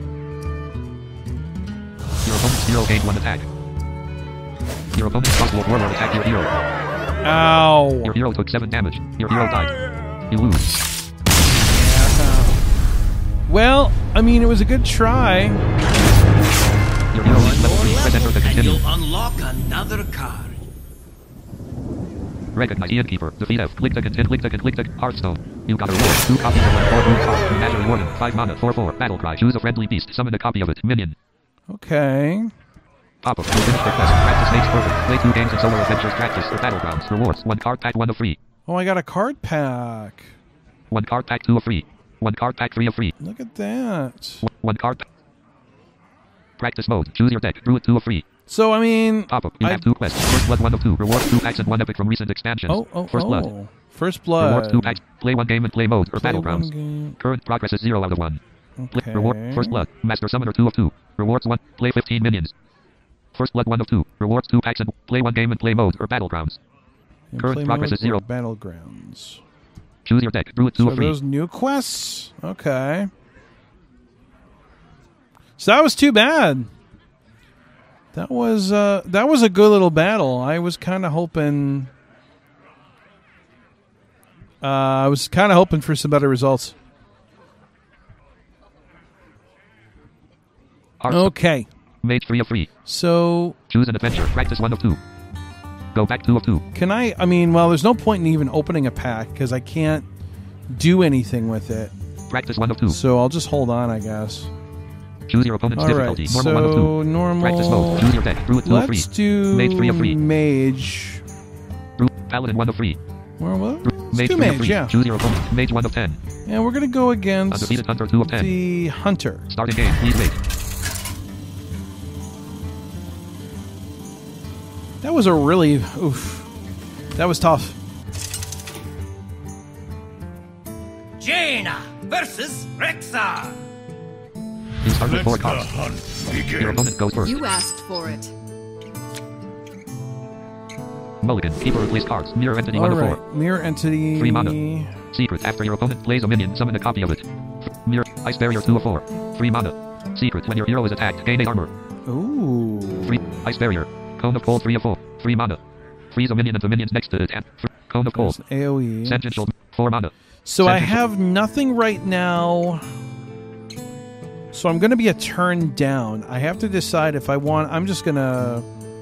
S5: Your opponent's hero gained 1 attack. Your opponent's Frostwolf Warlord attacked your hero.
S1: Ow.
S5: Your hero took 7 damage. Your hero died. You lose.
S1: Well, I mean, it was a good try.
S5: Your hero reached level 3.
S4: More
S5: Press enter
S4: levels
S5: to
S4: and
S5: continue.
S4: you'll unlock another card.
S5: Recognize Ian Keeper. Defeat F. Click to continue. Click to click to Hearthstone. You got a reward. 2 copies of 4 blue cards. Menagerie Warden. 5 mana. 4/4. Battlecry. Choose a friendly beast. Summon a copy of it. Minion.
S1: Okay.
S5: Pop-up. You finish the quest. Practice makes perfect. Play 2 games in Solar Adventures Practice or Battlegrounds. Rewards. 1 card pack 1 of 3.
S1: Oh, I got a card pack.
S5: 1 card pack 2 of 3. 1 card pack 3 of 3.
S1: Look at that.
S5: 1 card. Practice mode. Choose your deck. Druid 2 of 3.
S1: So, I mean.
S5: Pop-up. You have 2 quests. First Blood 1 of 2. Rewards 2 packs and 1 epic from recent expansions. First Blood.
S1: First
S5: Rewards
S1: blood.
S5: 2 packs. Play 1 game in play mode or
S1: Play one
S5: Battlegrounds.
S1: game.
S5: Current progress is 0 out of 1.
S1: Okay.
S5: Reward. First Blood. Master Summoner 2 of 2. Rewards 1. Play 15 minions. First Blood 1 of 2. Rewards 2 packs and play 1 game in play mode or Battlegrounds.
S1: And
S5: Current
S1: play
S5: progress
S1: mode
S5: is 0.
S1: or Battlegrounds.
S5: Choose your deck. Drew it 2
S1: So
S5: of 3.
S1: those new quests? Okay. So that was too bad. That was a good little battle. I was kind of hoping for some better results.
S5: Art.
S1: Okay.
S5: Mage 3 of 3.
S1: So
S5: Choose an adventure. Practice 1 of 2. Go back 2 of 2.
S1: can I mean, well, there's no point in even opening a pack because I can't do anything with it.
S5: Practice 1 of 2.
S1: So I'll just hold on, I guess.
S5: Choose your opponent's
S1: All right.
S5: difficulty. Normal 1 of 2.
S1: So normal.
S5: Practice mode. Choose your deck. Drew it 2 of 3.
S1: Let's do
S5: Mage 3 of 3.
S1: Mage.
S5: Drew Paladin 1 of 3.
S1: Well, let's
S5: Mage
S1: do
S5: 3 of
S1: Mage,
S5: 3.
S1: yeah.
S5: Choose your opponent. Mage 1 of 10.
S1: And we're going to go against
S5: Undefeated Hunter 2 of 10.
S1: the Hunter.
S5: Starting game. Please wait.
S1: That was a really... Oof. That was tough.
S4: Jaina versus Rexar.
S5: You start with 4
S6: Let the
S5: cards.
S6: hunt
S5: Your
S6: begin.
S5: opponent goes first.
S3: You asked for it.
S5: Mulligan. Keep or replace cards. Mirror entity
S1: All
S5: 1 of 4.
S1: right. Mirror Entity...
S5: 3 mana. Secret. After your opponent plays a minion, summon a copy of it. Mirror. Ice Barrier 2 of 4. 3 mana. Secret. When your hero is attacked, gain 8 armor.
S1: Ooh.
S5: 3. Ice Barrier. Cone of Cold 3 of 4. 3 mana. Freeze a minion and the minions next to it. And Cone of Cold.
S1: There's AoE.
S5: Sentient Shield. 4 mana.
S1: So I
S5: Sentient Shield.
S1: have nothing right now. So I'm going to be a turn down. I have to decide if I want... I'm just going to...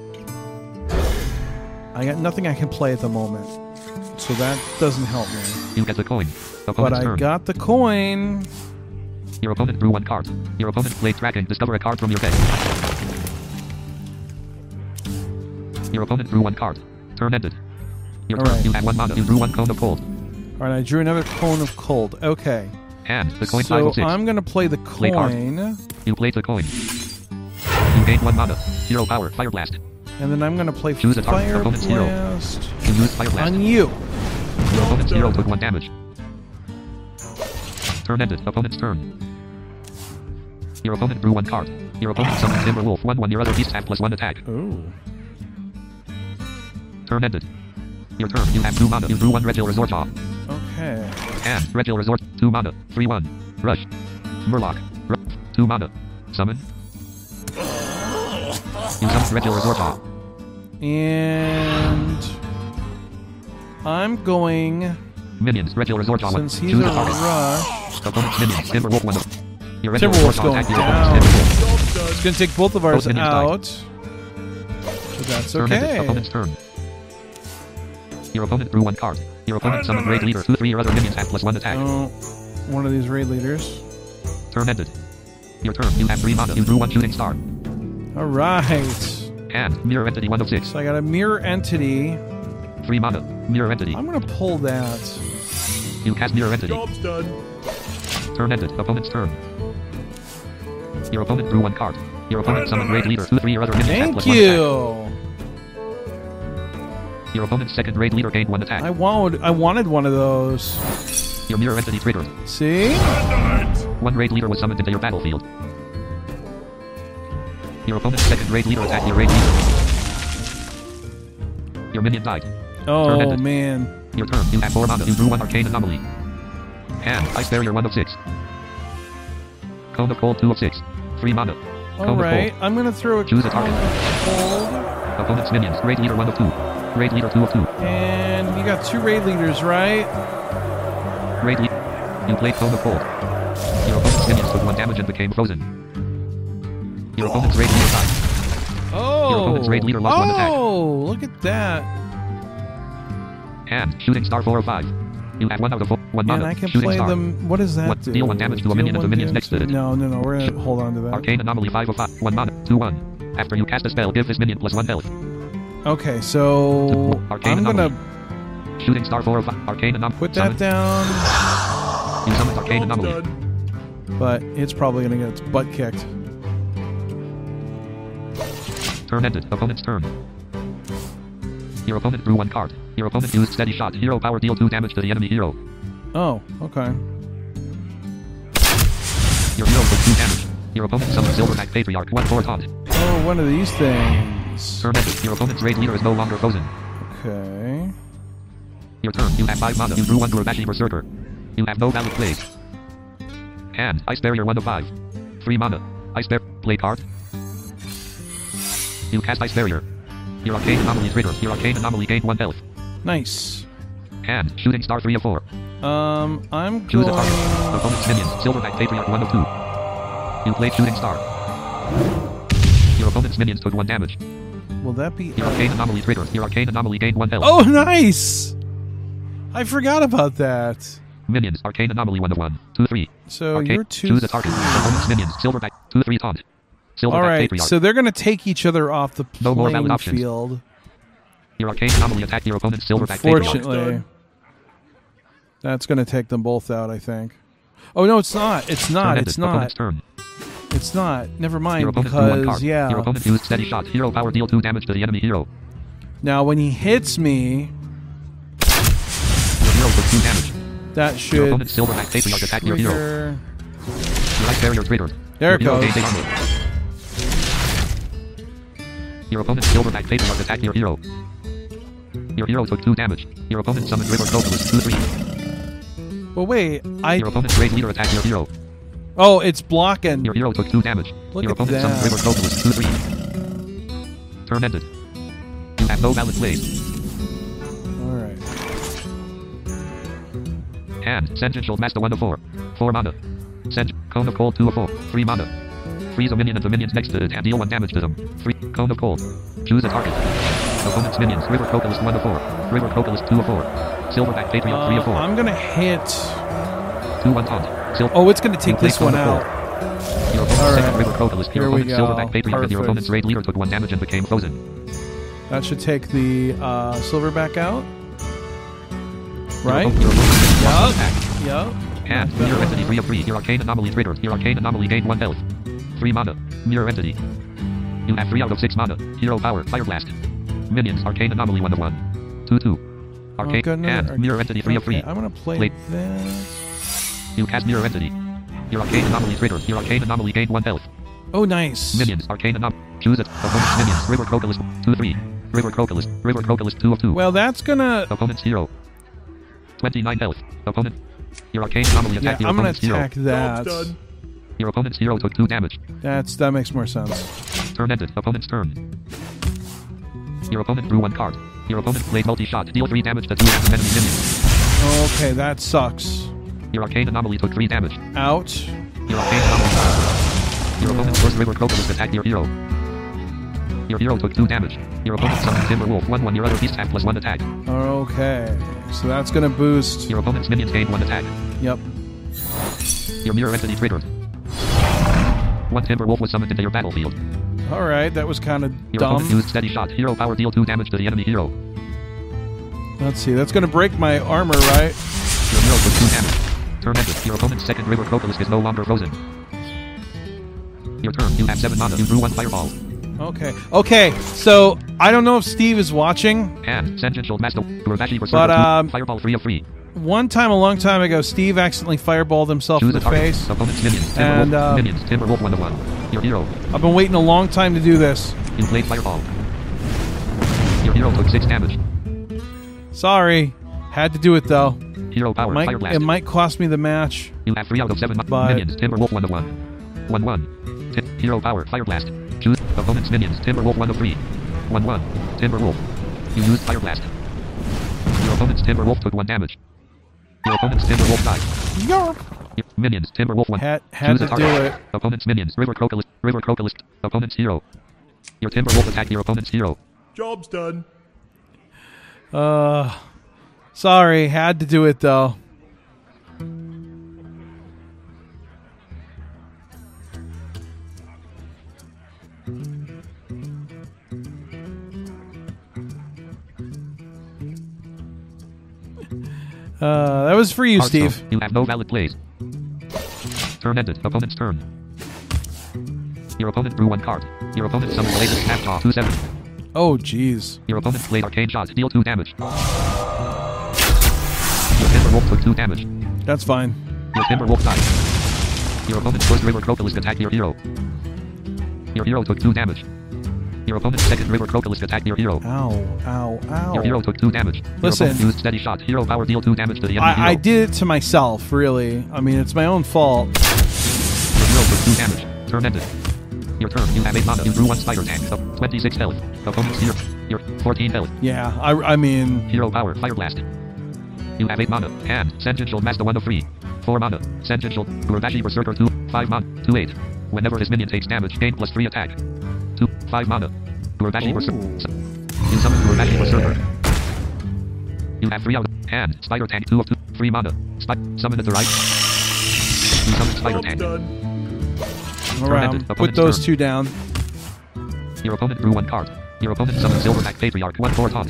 S1: I got nothing I can play at the moment. So that doesn't help me.
S5: You get the coin.
S1: But
S5: Opponent's
S1: I
S5: turn.
S1: got the coin.
S5: Your opponent drew 1 card. Your opponent played tracking. Discover a card from your deck. Your opponent drew 1 card. Turn ended. Your
S1: All
S5: turn.
S1: right.
S5: You have 1 mana. You drew 1 Cone of Cold.
S1: All right, I drew another Cone of Cold. Okay.
S5: And the coin 5
S1: So
S5: of 6.
S1: I'm going to play the
S5: Play card.
S1: coin.
S5: You played the coin. You gain 1 mana. 0 power. Fire Blast.
S1: And then I'm going to play
S5: Choose a target.
S1: Fire
S5: Opponent's hero.
S1: Blast
S5: You use Fire Blast.
S1: on you.
S5: Your opponent's hero took 1 damage. Turn ended. Opponent's turn. Your opponent drew 1 card. Your opponent summoned Timberwolf 1/1. Your other beasts have +1 attack.
S1: Ooh.
S5: Turn ended. Your turn. You have 2 mana. You drew 1 Regil Resort Jaw.
S1: Okay.
S5: And Regil Resort 2 mana. 3/1. Rush. Murloc. 2 mana. Summon. You summon Regil Resort Jaw.
S1: And I'm going...
S5: Minions. Regil Resort Jaw 1.
S1: Since he's
S5: Choose
S1: a
S5: a target.
S1: rush...
S5: Opponent's minions. Timberwolf 1. Your Regil
S1: Timberwolf's
S5: Resort Jaw
S1: going
S5: attack your
S1: down.
S5: opponent's Timberwolf.
S1: It's going to take both of ours
S5: Both minions died.
S1: out. So that's
S5: Turn ended.
S1: okay.
S5: Opponent's turn. Your opponent drew 1 card. Your opponent summoned Raid Leader 2/3. Your other minions have +1 attack.
S1: Oh, one of these raid leaders.
S5: Turn ended. Your turn. You have 3 mana. You drew 1 Shooting Star.
S1: All right.
S5: And Mirror Entity 1 of 6.
S1: So I got a Mirror Entity.
S5: 3 mana. Mirror Entity.
S1: I'm going to pull that.
S5: You cast Mirror Entity.
S6: Job's done.
S5: Turn ended. Opponent's turn. Your opponent drew 1 card. Your opponent summoned Raid Leader 2/3. Your other minions have
S1: Thank
S5: +1 attack.
S1: you.
S5: Your opponent's second Raid Leader gained 1 attack.
S1: I wanted one of those.
S5: Your Mirror Entity triggered.
S1: See?
S5: 1 Raid Leader was summoned into your battlefield. Your opponent's second Raid Leader attacked your Raid Leader. Your minion died.
S1: Oh,
S5: ended.
S1: man.
S5: Your turn. You have 4 mana. You drew 1 Arcane Anomaly. And Ice Barrier 1 of 6. Cone of Cold 2 of 6. 3 mana.
S1: All
S5: Cone of
S1: right.
S5: Cold.
S1: I'm going to throw a
S5: Choose a
S1: Cone
S5: target.
S1: of Cold.
S5: Opponent's minions. Raid Leader 1 of 2. Raid Leader 2 of 2.
S1: And you got 2 raid leaders, right?
S5: Raid Leader. You played Cone of Cold. Your opponent's minions took 1 damage and became frozen. Your opponent's Raid Leader died.
S1: Oh.
S5: Your opponent's raid leader lost 1 attack.
S1: Oh, look at that.
S5: And Shooting Star 4 of 5. You have 1 out of 4. 1 mana.
S1: And I can
S5: Shooting
S1: play
S5: Star.
S1: them. What does that
S5: What?
S1: do?
S5: Deal 1 damage to a minion and the
S1: 1
S5: minions
S1: damage
S5: next to it.
S1: No, we're going to hold on to that.
S5: Arcane Anomaly 5 of 5. 1 mana. 2/1. After you cast a spell, give this minion +1 health.
S1: Okay, so
S5: Arcane
S1: I'm going to
S5: Anomaly. Shooting Star 4 of 5. Arcane Anomaly.
S1: put that down,
S5: You summoned Arcane
S6: Job's
S5: Anomaly.
S6: done.
S1: but it's probably going to get its butt kicked.
S5: Turn ended. Opponent's turn. Your opponent drew 1 card. Your opponent used Steady Shot. Hero power. Deal 2 damage to the enemy hero.
S1: Oh, okay.
S5: Your hero took 2 damage. Your opponent summoned Silverback Patriarch. 1/4 taunt.
S1: Oh, one of these things.
S5: Turn ended. Your opponent's raid leader is no longer frozen.
S1: Okay.
S5: Your turn. You have 5 mana. You drew 1 Gurubashi Berserker. You have no valid plays. And Ice Barrier 1 of 5. 3 mana. Ice Barrier. Play card. You cast Ice Barrier. Your Arcane Anomaly trigger. Your Arcane Anomaly gain 1 health.
S1: Nice.
S5: And Shooting Star 3 of 4.
S1: I'm
S5: Choose a
S1: going...
S5: target. Opponent's minions. Silverback Patriarch 1 of 2. You played Shooting Star. Your opponent's minions took 1 damage.
S1: Will that be...
S5: Your Arcane Anomaly trigger. Your Arcane Anomaly gained 1 health.
S1: Oh, nice! I forgot about that.
S5: Minions. Arcane Anomaly 1 of 1. 2/3.
S1: So
S5: Arcane.
S1: you're 2...
S5: Choose a target. Opponent's minions. Silverback. 2/3 taunt. Silverback
S1: All right,
S5: Patriarch.
S1: so they're going to take each other off the
S5: No more valid
S1: playing
S5: options.
S1: field.
S5: Your Arcane Anomaly attacked your opponent's Silverback Patriarch.
S1: Fortunately, that's going to take them both out, I think. Oh, no, it's not. It's not.
S5: Turn ended.
S1: It's not.
S5: Opponent's turn.
S1: It's not. Never mind,
S5: Your opponent drew 1
S1: because,
S5: card.
S1: yeah.
S5: Your opponent used Steady Shot. Hero power. Deal 2 damage to the enemy hero.
S1: Now, when he hits me,
S5: Your hero took 2 damage.
S1: that
S5: Your
S1: should
S5: opponent's Silverback Patriarch attacked your hero.
S1: trigger...
S5: Your Ice Barrier triggered.
S1: There it
S5: Your hero
S1: goes.
S5: gained 8 armor. Your opponent's Silverback Patriarch attacked your hero. Your hero took 2 damage. Your opponent summoned River Crocodile 2/3.
S1: But wait,
S5: Your opponent's Raid Leader attacked your hero.
S1: Oh, it's blocking.
S5: Your hero took 2 damage.
S1: Look
S5: Your
S1: at
S5: opponent summoned
S1: that.
S5: River Crocodile 2/3. Turn ended. You have no valid plays.
S1: All right.
S5: And Senjin Shield Master 1 of 4. 4 mana. Cone of Cold 2 of 4. 3 mana. Freeze a minion and the minions next to it and deal 1 damage to them. 3. Cone of Cold. Choose a target. Opponent's minions. River Crocodile 1 of 4. River Crocodile 2 of 4. Silverback Patriarch 3 of 4.
S1: I'm going to hit...
S5: 2/1 taunt.
S1: Oh, it's going to take
S5: You play
S1: this one
S5: Cone of
S1: out.
S5: Cold. Your opponent's
S1: All
S5: second
S1: right.
S5: River Crocodile.
S1: Here
S5: Your
S1: we
S5: opponent's
S1: go.
S5: Silverback Patriarch and your
S1: Perfect.
S5: opponent's Raid Leader took 1 damage and became frozen.
S1: That should take the Silverback out.
S5: Your
S1: Right?
S5: opponent's
S1: Yup.
S5: attack.
S1: Yup.
S5: And Mirror Entity 3 of 3. Your Arcane Anomaly triggered. Your Arcane Anomaly gained 1 health. 3 mana. Mirror Entity. You have 3 out of 6 mana. Hero power. Fire Blast. Minions. Arcane Anomaly 1 of 1. 2/2. Arcane and Mirror Entity 3 of 3.
S1: Okay, I'm going to play
S5: Play.
S1: this.
S5: You cast Mirror Entity. Your Arcane Anomaly triggered. Your Arcane Anomaly gained 1 health.
S1: Oh, nice.
S5: Minions. Arcane Anomaly. Choose it. Opponent's minions. River Crocodile 2/3. River Crocodile. River Crocodile 2 of 2.
S1: Well, that's going to...
S5: Opponent's hero. 29 health. Opponent. Your Arcane Anomaly
S1: Yeah,
S5: attacked your
S1: I'm going
S5: opponent's
S1: to
S5: hero.
S1: attack that.
S6: Job's done.
S5: Your opponent's hero took 2 damage.
S1: That makes more sense.
S5: Turn ended. Opponent's turn. Your opponent drew 1 card. Your opponent played multi-shot. Deal 3 damage to 2 random enemy minions.
S1: Okay, that sucks.
S5: Your Arcane Anomaly took 3 damage.
S1: Out.
S5: Your Arcane Anomaly. Your opponent's first River Crocodile attacked your hero. Your hero took 2 damage. Your opponent summoned Timberwolf 1/1. Your other beast have +1 attack.
S1: Okay. So that's going to boost...
S5: Your opponent's minions gained 1 attack.
S1: Yep.
S5: Your Mirror Entity triggered. 1 Timberwolf was summoned into your battlefield.
S1: All right, that was kind of
S5: Your
S1: dumb.
S5: opponent used Steady Shot. Hero power. Deal 2 damage to the enemy hero.
S1: Let's see. That's going to break my armor, right?
S5: Your hero took 2 damage. Turn ended. Your opponent's second River Crocodile is no longer frozen. Your turn. You have 7 mana. You drew 1 fireball.
S1: Okay. Okay, so I don't know if Steve is watching.
S5: And Senjin Shield Master. Gurubashi Berserker
S1: But,
S5: 2. Fireball 3 of 3.
S1: One time, a long time ago, Steve accidentally fireballed himself in
S5: Choose a
S1: the
S5: target.
S1: face.
S5: Opponent's minions.
S1: And,
S5: Timberwolf. Minions. Timberwolf 1/1. Your hero.
S1: I've been waiting a long time to do this.
S5: You played Fireball. Your hero took 6 damage.
S1: Sorry. Had to do it, though.
S5: Hero power. Fire Blast.
S1: It might cost me the match.
S5: You have 3 out of 7
S1: But-
S5: minions. Timberwolf 1/1. 1/1. Hero power. Fire Blast. Choose opponent's minions. Timberwolf 1 of 3. 1/1. Timberwolf. You used Fire Blast. Your opponent's Timberwolf took 1 damage. Your opponent's Timberwolf died.
S1: Yarp.
S5: Your minions. Timberwolf 1.
S1: Had
S5: Choose
S1: to
S5: a target.
S1: do it.
S5: Opponent's minions. River Crocodile. River Crocodile. Opponent's hero. Your Timberwolf attacked your opponent's hero.
S6: Job's done.
S1: Sorry. Had to do it, though. That was for you,
S5: Hearthstone.
S1: Steve.
S5: You have no valid plays. Turn ended. Opponent's turn. Your opponent drew 1 card. Your opponent summoned Laser Snapjaw 2/7.
S1: Oh, jeez.
S5: Your opponent played Arcane Shot. Deal 2 damage. Your Timberwolf took 2 damage.
S1: That's fine.
S5: Your Timberwolf died. Your opponent's first River Crocodile attacked your hero. Your hero took 2 damage. Your opponent's second river crocalist attacked your hero.
S1: Ow, ow, ow.
S5: Your hero took 2 damage. Your
S1: Listen.
S5: opponent used steady shot. Hero power deal 2 damage to the enemy hero.
S1: I did it to myself, really. I mean, it's my own fault.
S5: Your hero took 2 damage. Turn ended. Your turn. You have 8 mana. You drew 1 spider tank. 26 health. Opponent's hero. Your 14 health.
S1: Yeah, I mean...
S5: Hero power. Fire blast. You have 8 mana. Hand. Sentential Master 1 of 3. 4 mana. Sentential. Gurubashi Berserker 2. 5 mana. 2/8. Whenever his minion takes damage, gain +3 attack. 2. 5 mana. Gurubashi Berserker. You summon Gurubashi Berserker. You have 3 out of hand. Spider tank 2 of 2. 3 mana. Summon at the right. You summon Spider
S6: Job
S5: tank.
S6: done.
S1: Around. Put
S5: Opponent's
S1: those
S5: turn.
S1: 2 down.
S5: Your opponent drew 1 card. Your opponent summoned Silverback Patriarch 1/4 taunt.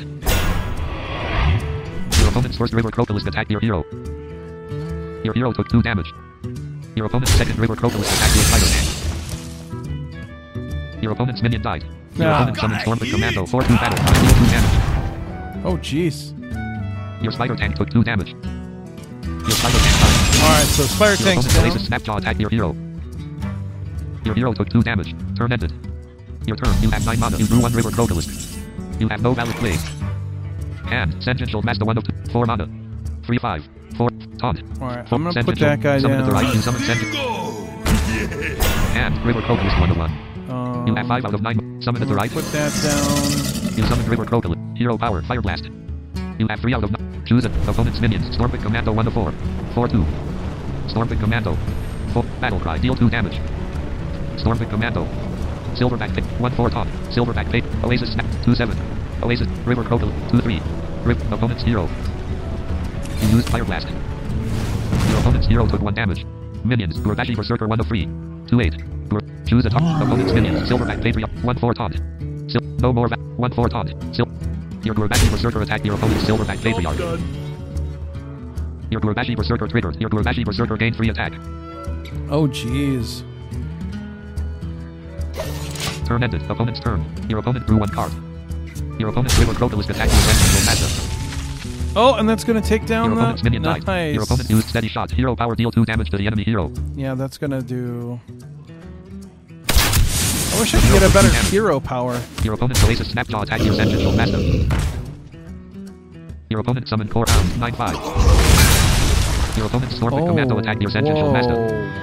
S5: Your opponent's first river crocalist attacked your hero. Your hero took 2 damage. Your opponent's second river crocalist attacked your spider tank. Your opponent's minion died. Your
S1: Ah.
S5: opponent summoned Stormwind Commando 4/2 battle. Deal 2 damage.
S1: Oh, jeez.
S5: Your spider tank took 2 damage. Your spider tank died.
S1: Alright, so Spider
S5: Your
S1: Tank's
S5: opponent's
S1: down.
S5: Oasis Snapjaw attacked your hero. Your hero took 2 damage. Turn ended. Your turn. You have 9 mana. You drew 1 river crocalist. You have no valid plays. Hand. Sentential Master 1 of 2. 4 mana. 3/5. 4. Taunt.
S1: Alright,
S5: 4.
S1: I'm gonna put
S5: Sentential.
S1: that guy
S5: Summon at the
S1: down.
S5: right. You summon Sentential. Hand. River crocalist 1/1. You have 5 out of 9. Summon at the right.
S1: Put that down.
S5: You summon River Crocalist. Hero power. Fire blast. You have 3 out of 9. Choose it. Opponent's minions. Stormwind Commando 1/4. 4/2. Stormwind Commando. 4. Battle cry. Deal 2 damage. Stormwind Commando. Silverback Pit. 1/4 taunt. Silverback Pit. Oasis Snap. 2/7. Oasis. River Crocalist. 2/3. Opponent's hero. You used Fire blast. Your opponent's hero took 1 damage. Minions. Gurubashi Berserker 1 of 3. 2/8. Choose a taunt. Opponent's minions. Silverback Patriot. 1/4 taunt. No more. 1/4 taunt. Your Gurubashi Berserker attacked your opponent's Silverback
S6: Job
S5: Patriarch.
S6: done.
S5: Your Gurubashi Berserker triggered. Your Gurubashi Berserker gained 3 attack.
S1: Oh, jeez.
S5: Turn ended. Opponent's turn. Your opponent drew 1 card. Your opponent's River Crocalist attacked your Sentential Master.
S1: Oh, and that's gonna take down
S5: Your
S1: the...
S5: opponent's minion died.
S1: Nice.
S5: Your opponent used steady shot. Hero power deal 2 damage to the enemy hero.
S1: Yeah, that's gonna do... I wish I could get a better hero power.
S5: Your opponent's Oasis Snapjaw attacked your Sentential Master. Your opponent summoned Core Hound 9/5. Your opponent's Stormwind Commando attacked your Sentential Master.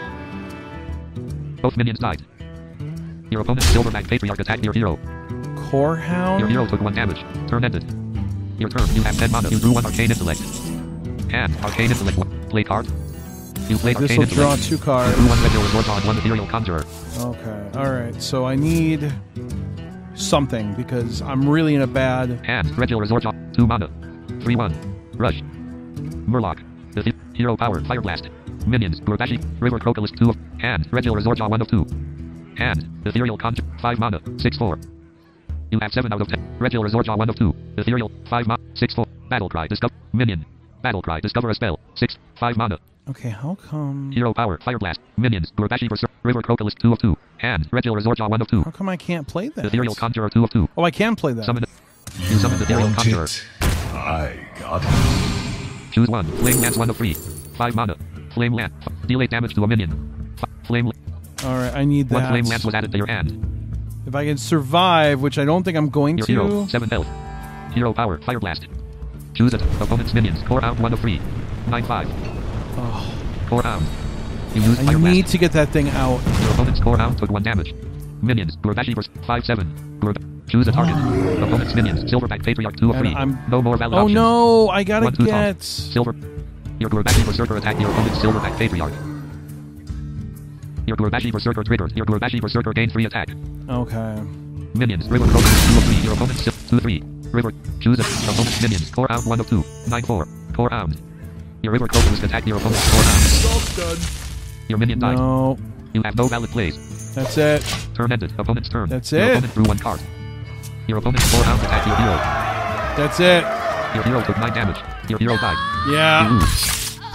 S5: Both minions died. Your opponent's Silverback Patriarch attacked your hero.
S1: Core Hound?
S5: Your hero took 1 damage. Turn ended. Your turn. You have 10 mana. You drew 1 Arcane Intellect. Hand. Arcane Intellect 1. Play card. You played
S1: This
S5: Arcane
S1: will draw
S5: Intellect.
S1: 2 cards.
S5: You drew 1 Regular Zorba and 1 Ethereal Conjurer.
S1: Okay, alright. So I need something because I'm really in a bad...
S5: Hand. Regular Zorba. 2 mana. 3/1. Rush. Murloc. Hero power. Fire blast. Minions. Gurubashi. River Crocalist 2 of... Hand. Regular Zorba 1 of 2. Hand. Ethereal Conjurer. 5 mana. 6/4. You have 7 out of 10. Regular Zorba 1 of 2. Ethereal. 5 mana. 6/4. Battle Cry. Discover. Minion. Battle Cry. Discover a spell. 6. 5 mana.
S1: Okay, how come...
S5: Hero power. Fire blast. Minions. Gurubashi Berserker. River Crocalist 2 of 2. Hand. Regular Zorba 1 of 2.
S1: How come I can't play that?
S5: Ethereal Conjurer 2 of 2.
S1: Oh, I can play that.
S5: Summon. You summon the Ethereal Conjurer.
S6: I got it.
S5: Choose 1. Flame Lance 1 of 3. 5 mana. Flame Lance. Deal 8 damage to a minion. Flame.
S1: Alright, I need
S5: 1
S1: that.
S5: Flame Lance was added to your hand.
S1: If I can survive, which I don't think I'm going
S5: Your
S1: to...
S5: hero. 7 health. Hero power. Fire blast. Choose it. Opponent's minions. Core Hound 1 of 3. 9/5.
S1: Oh,
S5: Core Hound. You use
S1: I
S5: Fire
S1: need
S5: blast.
S1: to get that thing out.
S5: Your opponent's Core Hound took 1 damage. Minions. Gurubashi Berserker 5/7. Choose a target. Opponent's minions. Silverback Patriarch 2 of
S1: And
S5: 3.
S1: I'm-
S5: No more valid
S1: Oh
S5: options.
S1: no, I gotta
S5: 1/2 taunt.
S1: get...
S5: Silver. Your Gurubashi Berserker attacked your opponent's Silverback Patriarch. Your Gurubashi Berserker triggered. Your Gurubashi Berserker gained 3 attack.
S1: Okay.
S5: Minions. River Crocalist 2 of 3. Your opponent's 2/3. River. Choose it. Opponent's minions. Core Hound 1 of 2. 9/4. Core Hound. Your River Crocalist attacked your opponent's Core Hound.
S6: Job done.
S5: Your minion died.
S1: No,
S5: You have no valid plays.
S1: that's it.
S5: Turn ended. Opponent's turn.
S1: That's
S5: Your
S1: it.
S5: opponent drew 1 card. Your opponent's Core Hound attacked your hero.
S1: That's it.
S5: Your hero took 9 damage. Your hero died. You
S1: Yeah.
S5: lose.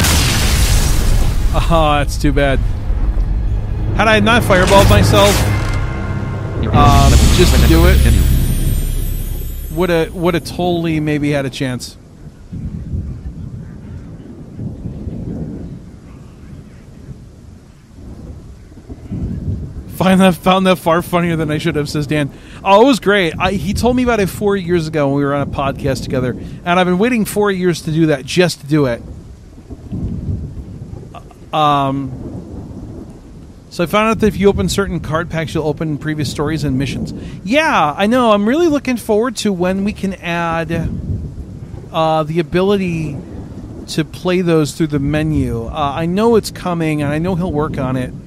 S1: Oh, that's too bad. Had I not fireballed myself,
S5: Your hero level
S1: just to
S5: went
S1: do
S5: into
S1: it.
S5: continue.
S1: would have totally maybe had a chance. found that far funnier than I should have, says Dan. Oh, it was great. He told me about it 4 years ago when we were on a podcast together, and I've been waiting 4 years to do that, just to do it. So I found out that if you open certain card packs, you'll open previous stories and missions. Yeah, I know. I'm really looking forward to when we can add the ability to play those through the menu. I know it's coming, and I know he'll work on it.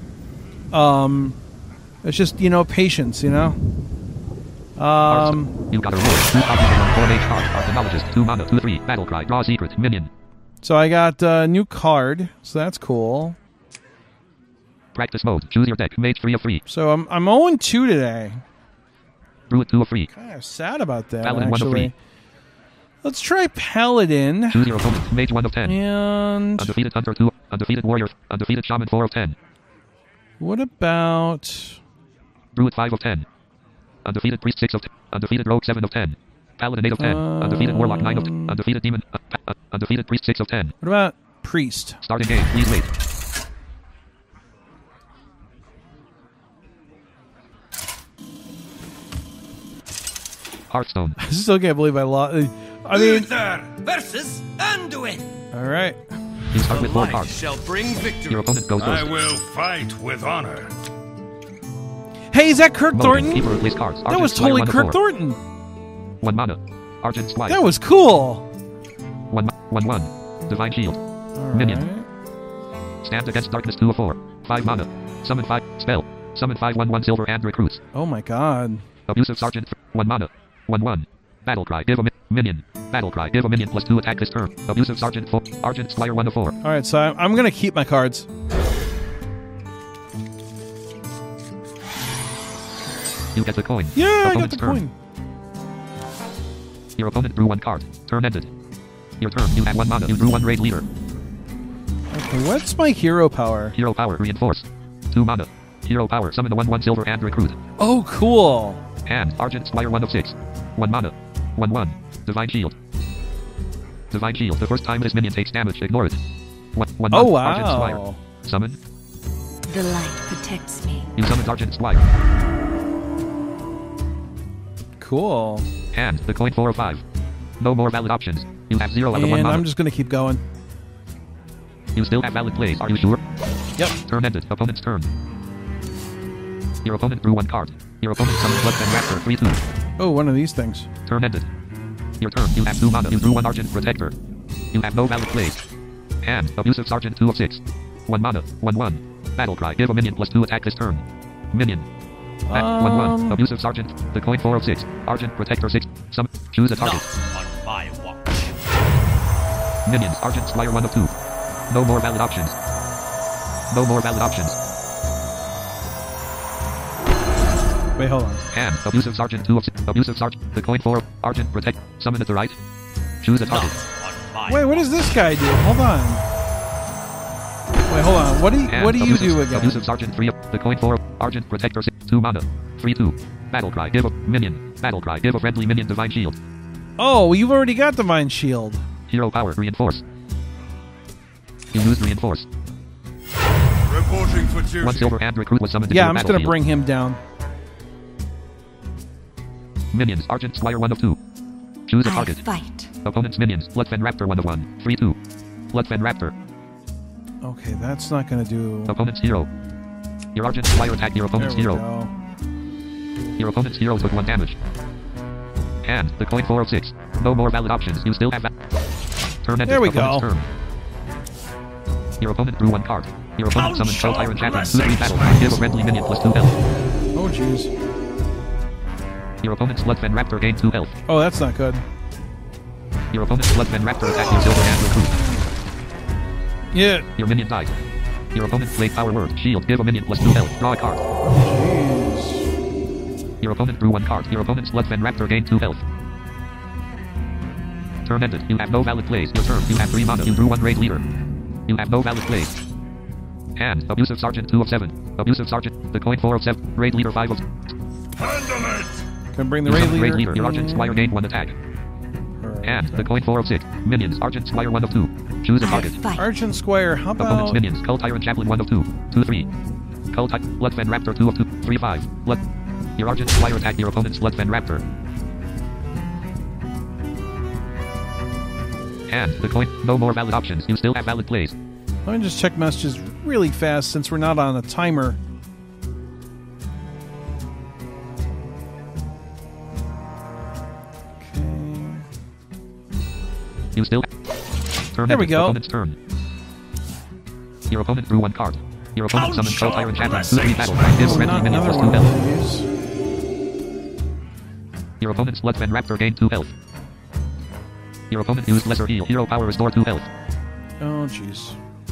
S1: It's just, patience,
S5: You got a reward. 2 copies of 4 mage cards. Archaeologist, 2 mana, 2/3. Battle cry. Draw secret. Minion.
S1: So I got a new card, so that's cool.
S5: Practice mode. Choose your deck. Mage 3 of 3.
S1: So I'm 0-2 today.
S5: Druid 2 of 3.
S1: Kind of sad about that,
S5: Paladin 1 of
S1: actually.
S5: 3.
S1: Let's try Paladin.
S5: Choose your opponent. Mage 1 of 10.
S1: And
S5: Undefeated Hunter 2. Undefeated Warrior. Undefeated Shaman 4 of 10.
S1: what about...
S5: Druid 5 of 10. Undefeated Priest 6 of 10. Undefeated Rogue 7 of 10. Paladin 8 of 10. Undefeated Warlock 9 of 10. Undefeated Demon. Undefeated Priest 6 of 10.
S1: What about Priest?
S5: Starting game. Please wait. Hearthstone.
S1: I still can't believe I lost. I mean...
S4: Uther versus Anduin.
S1: All right.
S5: You start with 4
S4: Light
S5: cards.
S4: shall bring victory.
S5: Your opponent goes
S6: I
S5: first.
S6: will fight with honor.
S1: Hey, is that Kirk
S5: Mulligan.
S1: Thornton?
S5: Keeper replace cards.
S1: That
S5: Argent
S1: was
S5: Squire
S1: totally
S5: 1 of
S1: Kirk
S5: 4.
S1: Thornton.
S5: 1 mana. Argent Squire.
S1: That was cool.
S5: 1/1. Divine Shield.
S1: All
S5: Minion.
S1: right.
S5: Stand against Darkness 2 of 4. 5 mana. Summon 5. Spell. Summon 5/1/1 silver and recruits.
S1: Oh my god.
S5: Abusive Sergeant. 1 mana. 1/1. Battle cry. Give a minion. Battle cry. Give a minion +2 attack this turn. Abusive Sergeant 4. Argent Squire 1 of 4.
S1: All right, so I'm going to keep my cards.
S5: You get the coin.
S1: Yeah, I got
S5: Opponent's
S1: the
S5: turn.
S1: coin.
S5: Your opponent drew 1 card. Turn ended. Your turn. You have 1 mana. You drew 1 raid leader.
S1: Okay, what's my hero power?
S5: Hero power. Reinforce. 2 mana. Hero power. Summon a 1/1 silver and recruit.
S1: Oh, cool.
S5: And Argent Squire 1 of 6. 1 mana. 1/1. Divine Shield. Divine Shield. The first time this minion takes damage, ignore it. 1
S1: Oh,
S5: mana. Argent Squire.
S1: wow.
S5: Summon.
S7: The light protects me.
S5: You summon Argent Squire.
S1: Cool.
S5: And the coin 4 of 5. No more valid options. You have 0 out of 1
S1: And
S5: mana.
S1: I'm just going to keep going.
S5: You still have valid plays. Are you sure?
S1: Yep.
S5: Turn ended. Opponent's turn. Your opponent drew 1 card. Your opponent summoned Bloodfen Raptor 3/2.
S1: Oh, one of these things.
S5: Turn ended. Your turn. You have 2 mana. You drew 1 Argent Protector. You have no valid plays. And Abusive Sergeant 2 of 6. 1 mana. 1/1. Battle cry. Give a minion +2 attack this turn. Minion. 1/1. Abusive Sergeant. The coin 4 of 6. Argent Protector 6. Summon. Choose a target.
S4: On my watch.
S5: Minions. Argent Squire 1 of 2. No more valid options. No more valid options.
S1: Wait, hold on.
S5: And Abusive Sergeant 2 of 6. Abusive Sergeant. The coin 4. Argent Protect. Summon at the right. Choose a target.
S4: On my
S1: Wait, what does this guy do? Hold on. Wait, hold on. What do you,
S5: And
S1: what do you do again?
S5: Abusive Sergeant 3 of the coin 4. Argent Protector 6. 2 mana. 3/2. Battle cry. Give a minion. Battle cry. Give a friendly minion Divine Shield.
S1: Oh, well, you've already got Divine Shield.
S5: Hero power. Reinforce. You lose reinforce.
S6: Reporting for duty.
S5: 1 silver and recruit was summoned
S1: Yeah,
S5: into
S1: I'm
S5: the
S1: just going to
S5: battlefield.
S1: bring him down.
S5: Minions. Argent Squire 1 of 2. Choose a
S7: I
S5: target.
S7: fight.
S5: Opponent's minions. Bloodfen Raptor 1 of 1. 3/2. Bloodfen Raptor.
S1: Okay, that's not going to do...
S5: Opponent's hero. Your Argent Squire attacked your
S1: There
S5: opponent's
S1: we
S5: hero.
S1: go.
S5: Your opponent's hero took 1 damage. And the coin 4 of 6. No more valid options. You still have turn ended.
S1: There we
S5: Opponent's
S1: go.
S5: turn. Your opponent drew 1 card. Your opponent summoned Shell Tyrant Chaplain 2/3 battle. Give a friendly minion +2 health.
S1: Oh, jeez.
S5: Your opponent's Bloodfen Raptor gained 2 health.
S1: Oh, that's not good.
S5: Your opponent's Bloodfen Raptor attacked your silver and recruit.
S1: Yeah.
S5: Your minion died. Your opponent played Power Word. Shield. Give a minion +2 health. Draw a card. Your opponent drew 1 card. Your opponent's Bloodfen Raptor gained 2 health. Turn ended. You have no valid plays. Your turn. You have 3 mana. You drew 1 raid leader. You have no valid plays. And Abusive Sergeant 2 of 7. Abusive Sergeant. The coin 4 of 7. Raid leader 5 of.
S6: Handle it.
S1: Can bring the
S5: You
S1: raid
S5: summoned
S1: leader.
S5: raid leader. Your Argent Squire gained 1 attack. And the coin 4 of 6. Minions. Argent Squire 1 of 2. Choose a
S7: I
S5: target.
S7: fight.
S1: Argent Squire, how
S5: Opponent's
S1: about...
S5: minions. Cull Tyrant Chaplain 1 of 2. 2/3. Skull-type. Lutfen Raptor 2 of 2. 3-5. Your Argent Flyer attack your opponent's Lutfen Raptor. And the coin. No more valid options. You still have valid plays.
S1: Let me just check messages really fast since we're not on a timer.
S5: You still. Turn
S1: There we
S5: ended.
S1: go.
S5: Opponent's turn. Your opponent drew 1 card. Your opponent summoned Skull Tyrant Champion. 2-3 battle cry. Give friendly minion
S1: Another
S5: plus 2
S1: one of
S5: health.
S1: these.
S5: Your opponent's Lutfen Raptor gained 2 health. Your opponent used lesser heal. Hero power restore 2 health.
S1: Oh, jeez.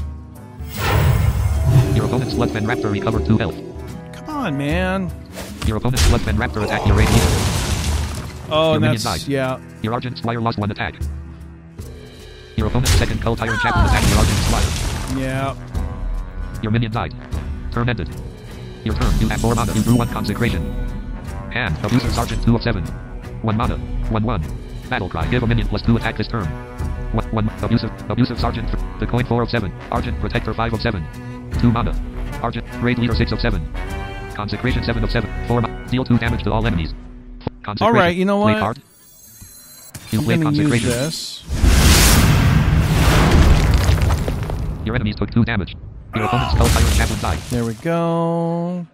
S5: Your opponent's Lutfen Raptor recovered 2 health.
S1: Come on, man.
S5: Your opponent's Lutfen Raptor attacked your raid leader.
S1: Oh,
S5: Your
S1: and
S5: minion
S1: that's...
S5: died.
S1: Yeah.
S5: Your Argent Squire lost 1 attack. Your opponent's second Skull Tyrant Champion attacked your Argent Squire.
S1: Yeah.
S5: Your minion died. Turn ended. Your turn. You have 4 mana. You drew 1 consecration. And Abusive Sergeant 2 of 7. 1 mana. 1/1. Battle cry. Give a minion plus 2 attack this turn. 1 Abusive Sergeant. The coin 4 of 7. Argent Protector 5 of 7. 2 mana. Argent Raid Leader 6 of 7. Consecration 7 of 7. 4 mana. Deal 2 damage to all enemies.
S1: All right, you know
S5: Play
S1: what?
S5: card. You
S1: I'm
S5: play
S1: going to use
S5: consecration.
S1: this.
S5: Your enemies took 2 damage. Your opponent's Skull Tyrant Champion died.
S1: There we go.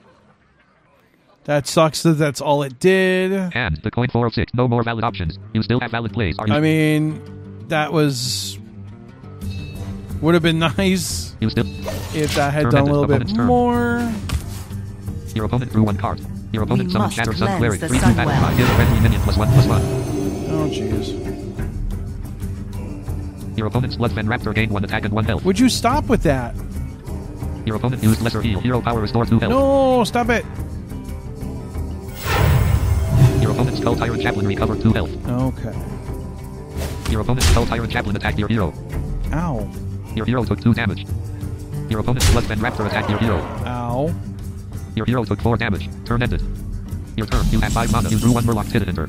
S1: That sucks that that's all it did.
S5: And the coin 4 of 6. No more valid options. You still have valid plays. Are you?
S1: I mean, that was... Would have been nice
S5: You still.
S1: if that had
S5: Turn
S1: done a
S5: ended.
S1: little bit
S5: Opponent's turn.
S1: more.
S5: Your opponent drew 1 card. Your opponent
S7: We
S5: summoned
S7: must
S5: Shattered Sun
S7: cleanse
S5: Cleric.
S7: the
S5: 3-2
S7: sun
S5: battle
S7: well.
S5: cry. Give a friendly minion +1/+1.
S1: Oh, jeez.
S5: Your opponent's Lutfen Raptor gained 1 attack and 1 health.
S1: Would you stop with that?
S5: Your opponent used lesser heal. Hero power restore 2 health.
S1: No, stop it.
S5: Your opponent's Skull Tyrant Chaplain recovered 2 health.
S1: Okay.
S5: Your opponent's Skull Tyrant Chaplain attacked your hero.
S1: Ow.
S5: Your hero took 2 damage. Your opponent's Lutfen Raptor attacked your hero.
S1: Ow.
S5: Your hero took 4 damage. Turn ended. Your turn. You have 5 mana. You drew 1 Murloc Titanitor.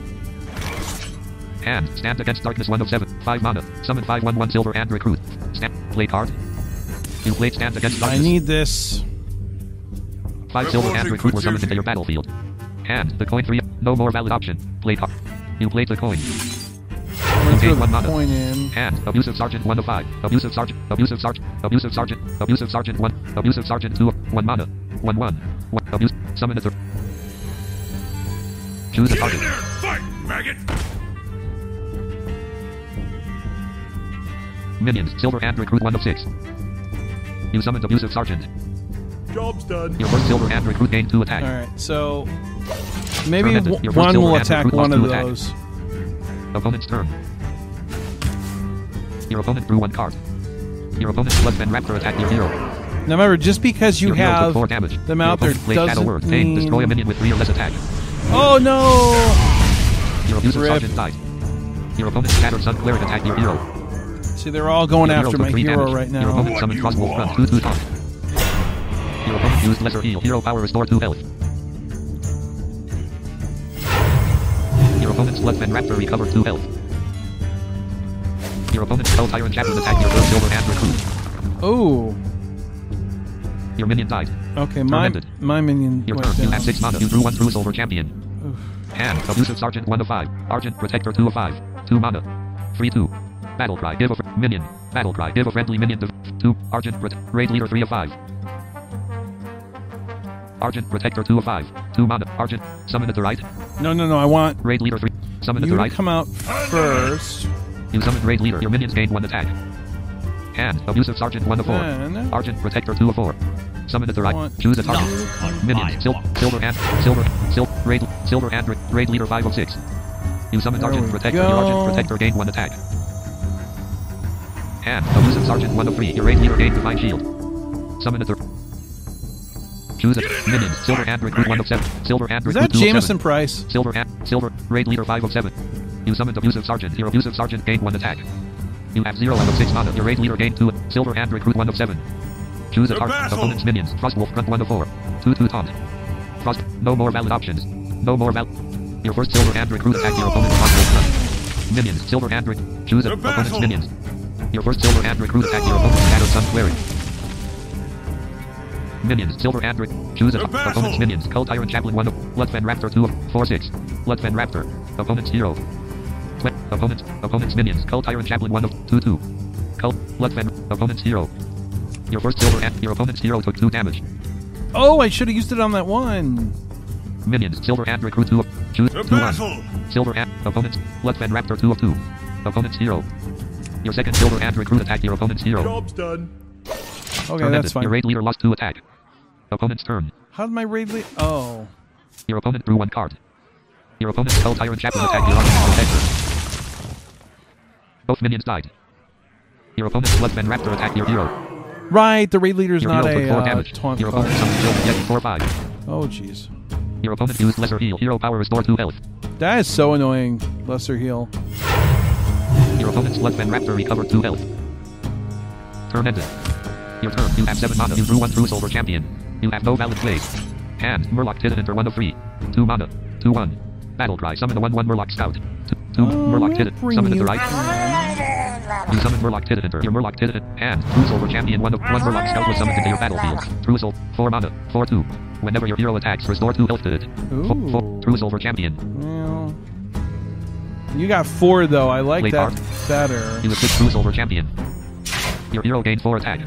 S5: And stand against darkness 1 of 7. 5 mana. Summon 5/1/1 silver and recruit. Stand. Play card. You played stand against
S1: I
S5: darkness.
S1: need this.
S5: 5 silver and
S6: Reporting
S5: recruit
S6: for
S5: were summoned into
S6: duty.
S5: your battlefield. And the coin 3. No more valid option. Play card. You played the coin.
S1: I'm
S5: You
S1: going to
S5: gain
S1: throw
S5: 1
S1: the
S5: mana.
S1: coin in.
S5: And Abusive Sergeant 1 of 5. Abusive Sergeant. Abusive Sergeant. Abusive Sergeant. Abusive Sergeant 1. Abusive Sergeant 2 of 1 mana. 1/1. Abuse. Summon the Choose a
S6: Get in
S5: target.
S6: there and fight, maggot!
S5: Minions. Silver and recruit 1 of 6. You summoned Abusive Sergeant.
S6: Job's done.
S5: Your first silver and recruit gained 2 attack.
S1: All right, so maybe
S5: Turn ended. Your first
S1: one
S5: silver
S1: will
S5: and
S1: attack
S5: recruit
S1: one
S5: lost
S1: of
S5: 2 attack.
S1: those.
S5: Opponent's turn. Your opponent drew 1 card. Your opponent's Lutfen Raptor attacked your hero.
S1: Now remember, just because you
S5: Your hero took
S1: have
S5: 4 damage.
S1: them
S5: Your
S1: out there
S5: opponent played Shadow Word.
S1: doesn't
S5: Pain. Destroy a
S1: mean...
S5: minion with 3 or less attack.
S1: Oh no!
S5: Your abusive
S1: Rip.
S5: sergeant died. Your opponent's Shattered Sun Cleric attacked your hero.
S1: See, they're all going
S5: Your hero
S1: after
S5: took
S1: my
S5: 3
S1: hero
S5: damage.
S1: right
S5: Your
S1: now.
S5: opponent summoned Crossbow Front 2/2 taunt. Your opponent used lesser heal. Hero power restore 2 health. Your opponent's Lutfen Raptor recovered 2 health. Your opponent's Skull Tyrant Chaplain attacked your first silver and recruit.
S1: Oh,
S5: Your minion died.
S1: okay.
S5: ended.
S1: My minion
S5: Your
S1: went
S5: turn. You
S1: down.
S5: have 6 mana. You drew 1 true silver champion. And Abusive Sergeant 1 of 5. Argent Protector 2 of 5. 2 mana. 3/2. Battle cry. Give a minion. Battle cry. Give a friendly minion to 2. Argent Raid Leader 3 of 5. Argent Protector 2 of 5. 2 mana. Argent. Summon at the right.
S1: No. I want
S5: Raid Leader 3. Summon at
S1: you
S5: the
S1: to
S5: right.
S1: come out first.
S5: You summon Raid Leader. Your minions gain 1 attack. And Abusive Sergeant 1 of 4.
S1: Then
S5: Argent Protector 2 of 4. Summon at the right.
S1: Want
S5: Choose a target.
S6: on
S5: Minions. Silver and Raid Leader 5 of 6. You summoned
S1: There
S5: Argent
S1: we
S5: Protector.
S1: go.
S5: Your Argent Protector gained 1 attack. And Abusive Sergeant 1 of 3. Your Raid Leader gained Divine Shield. Summon at the choose a minions. Silver and recruit 1 of 7. Silver and
S1: is
S5: recruit
S1: that
S5: 2 of 7.
S1: Jameson Price?
S5: Silver Raid Leader 5 of 7. You summoned Abusive Sergeant. Your Abusive Sergeant gained 1 attack. You have 0 out of 6 mana. Your Raid Leader gained 2. Silver and recruit 1 of 7. Choose a
S6: The
S5: target.
S6: battle!
S5: Opponent's minions. Frostwolf front 1 of 4. 2/2 taunt. Frost. No more valid options. No more valid. Your first silver and recruit attack your opponent's Frostwolf front. Minions. Silver and choose a
S6: The
S5: opponent's
S6: battle!
S5: minions. Your first silver and recruit attack your opponent's Shadow Sun Cleric. Minions, Silver Android. Choose a
S6: To battle.
S5: opponent's minions. Cult Tyrant Chaplain 1 of Bloodfen Raptor 2 of 4 6. Bloodfen Raptor. Opponent's hero. Opponent's minions. Cult Tyrant Chaplain 1 of 2 2. Cult Bloodfen. Opponent's hero. Your first Silver and your opponent's hero took 2 damage.
S1: Oh, I should have used it on that one.
S5: Minions, Silver Android Crew 2 of choose
S6: To
S5: 2 1.
S6: battle.
S5: Silver and opponent's Bloodfen Raptor 2 of 2. Opponent's hero. Your second Silver Android Crew attacked your opponent's hero.
S6: Job's done.
S1: Okay,
S5: Turn
S1: that's
S5: ended.
S1: fine.
S5: Your raid leader lost 2 attack. Opponent's turn.
S1: How did my raid lead? Oh.
S5: Your opponent drew 1 card. Your opponent's Cult Tyrant Chaplain attacked your opponent's protector. Both minions died. Your opponent's Bloodfen Raptor attacked your hero.
S1: Right, the raid leader's
S5: Your
S1: not
S5: hero took 4
S1: a
S5: damage.
S1: taunt
S5: Your
S1: card.
S5: opponent summoned Silver Yeti 4/5.
S1: Oh, jeez.
S5: Your opponent used Lesser Heal. Hero power restore 2 health.
S1: That is so annoying. Lesser heal.
S5: Your opponent's Bloodfen Raptor recovered 2 health. Turn ended. Your turn. You have 7 mana. You drew 1 True Silver Champion. You have no valid plays. Hand. Murloc Tidinator 1 of 3. 2 mana. 2/1. Battle Cry. Summon a 1/1 Murloc Scout. 2 Murloc Tidinator. Summon it to right. You summon Murloc Tidinator. Your Murloc Tidinator. Hand. True Silver Champion 1 of 1 Murloc Scout was summoned into your battlefield. True Silver. 4 mana. 4/2. Whenever your hero attacks, restore 2 health to it.
S1: Ooh.
S5: True Silver Champion.
S1: Well, you got 4 though. I like
S5: Late
S1: that
S5: art.
S1: better.
S5: You equip True Silver Champion. Your hero gained 4 attack.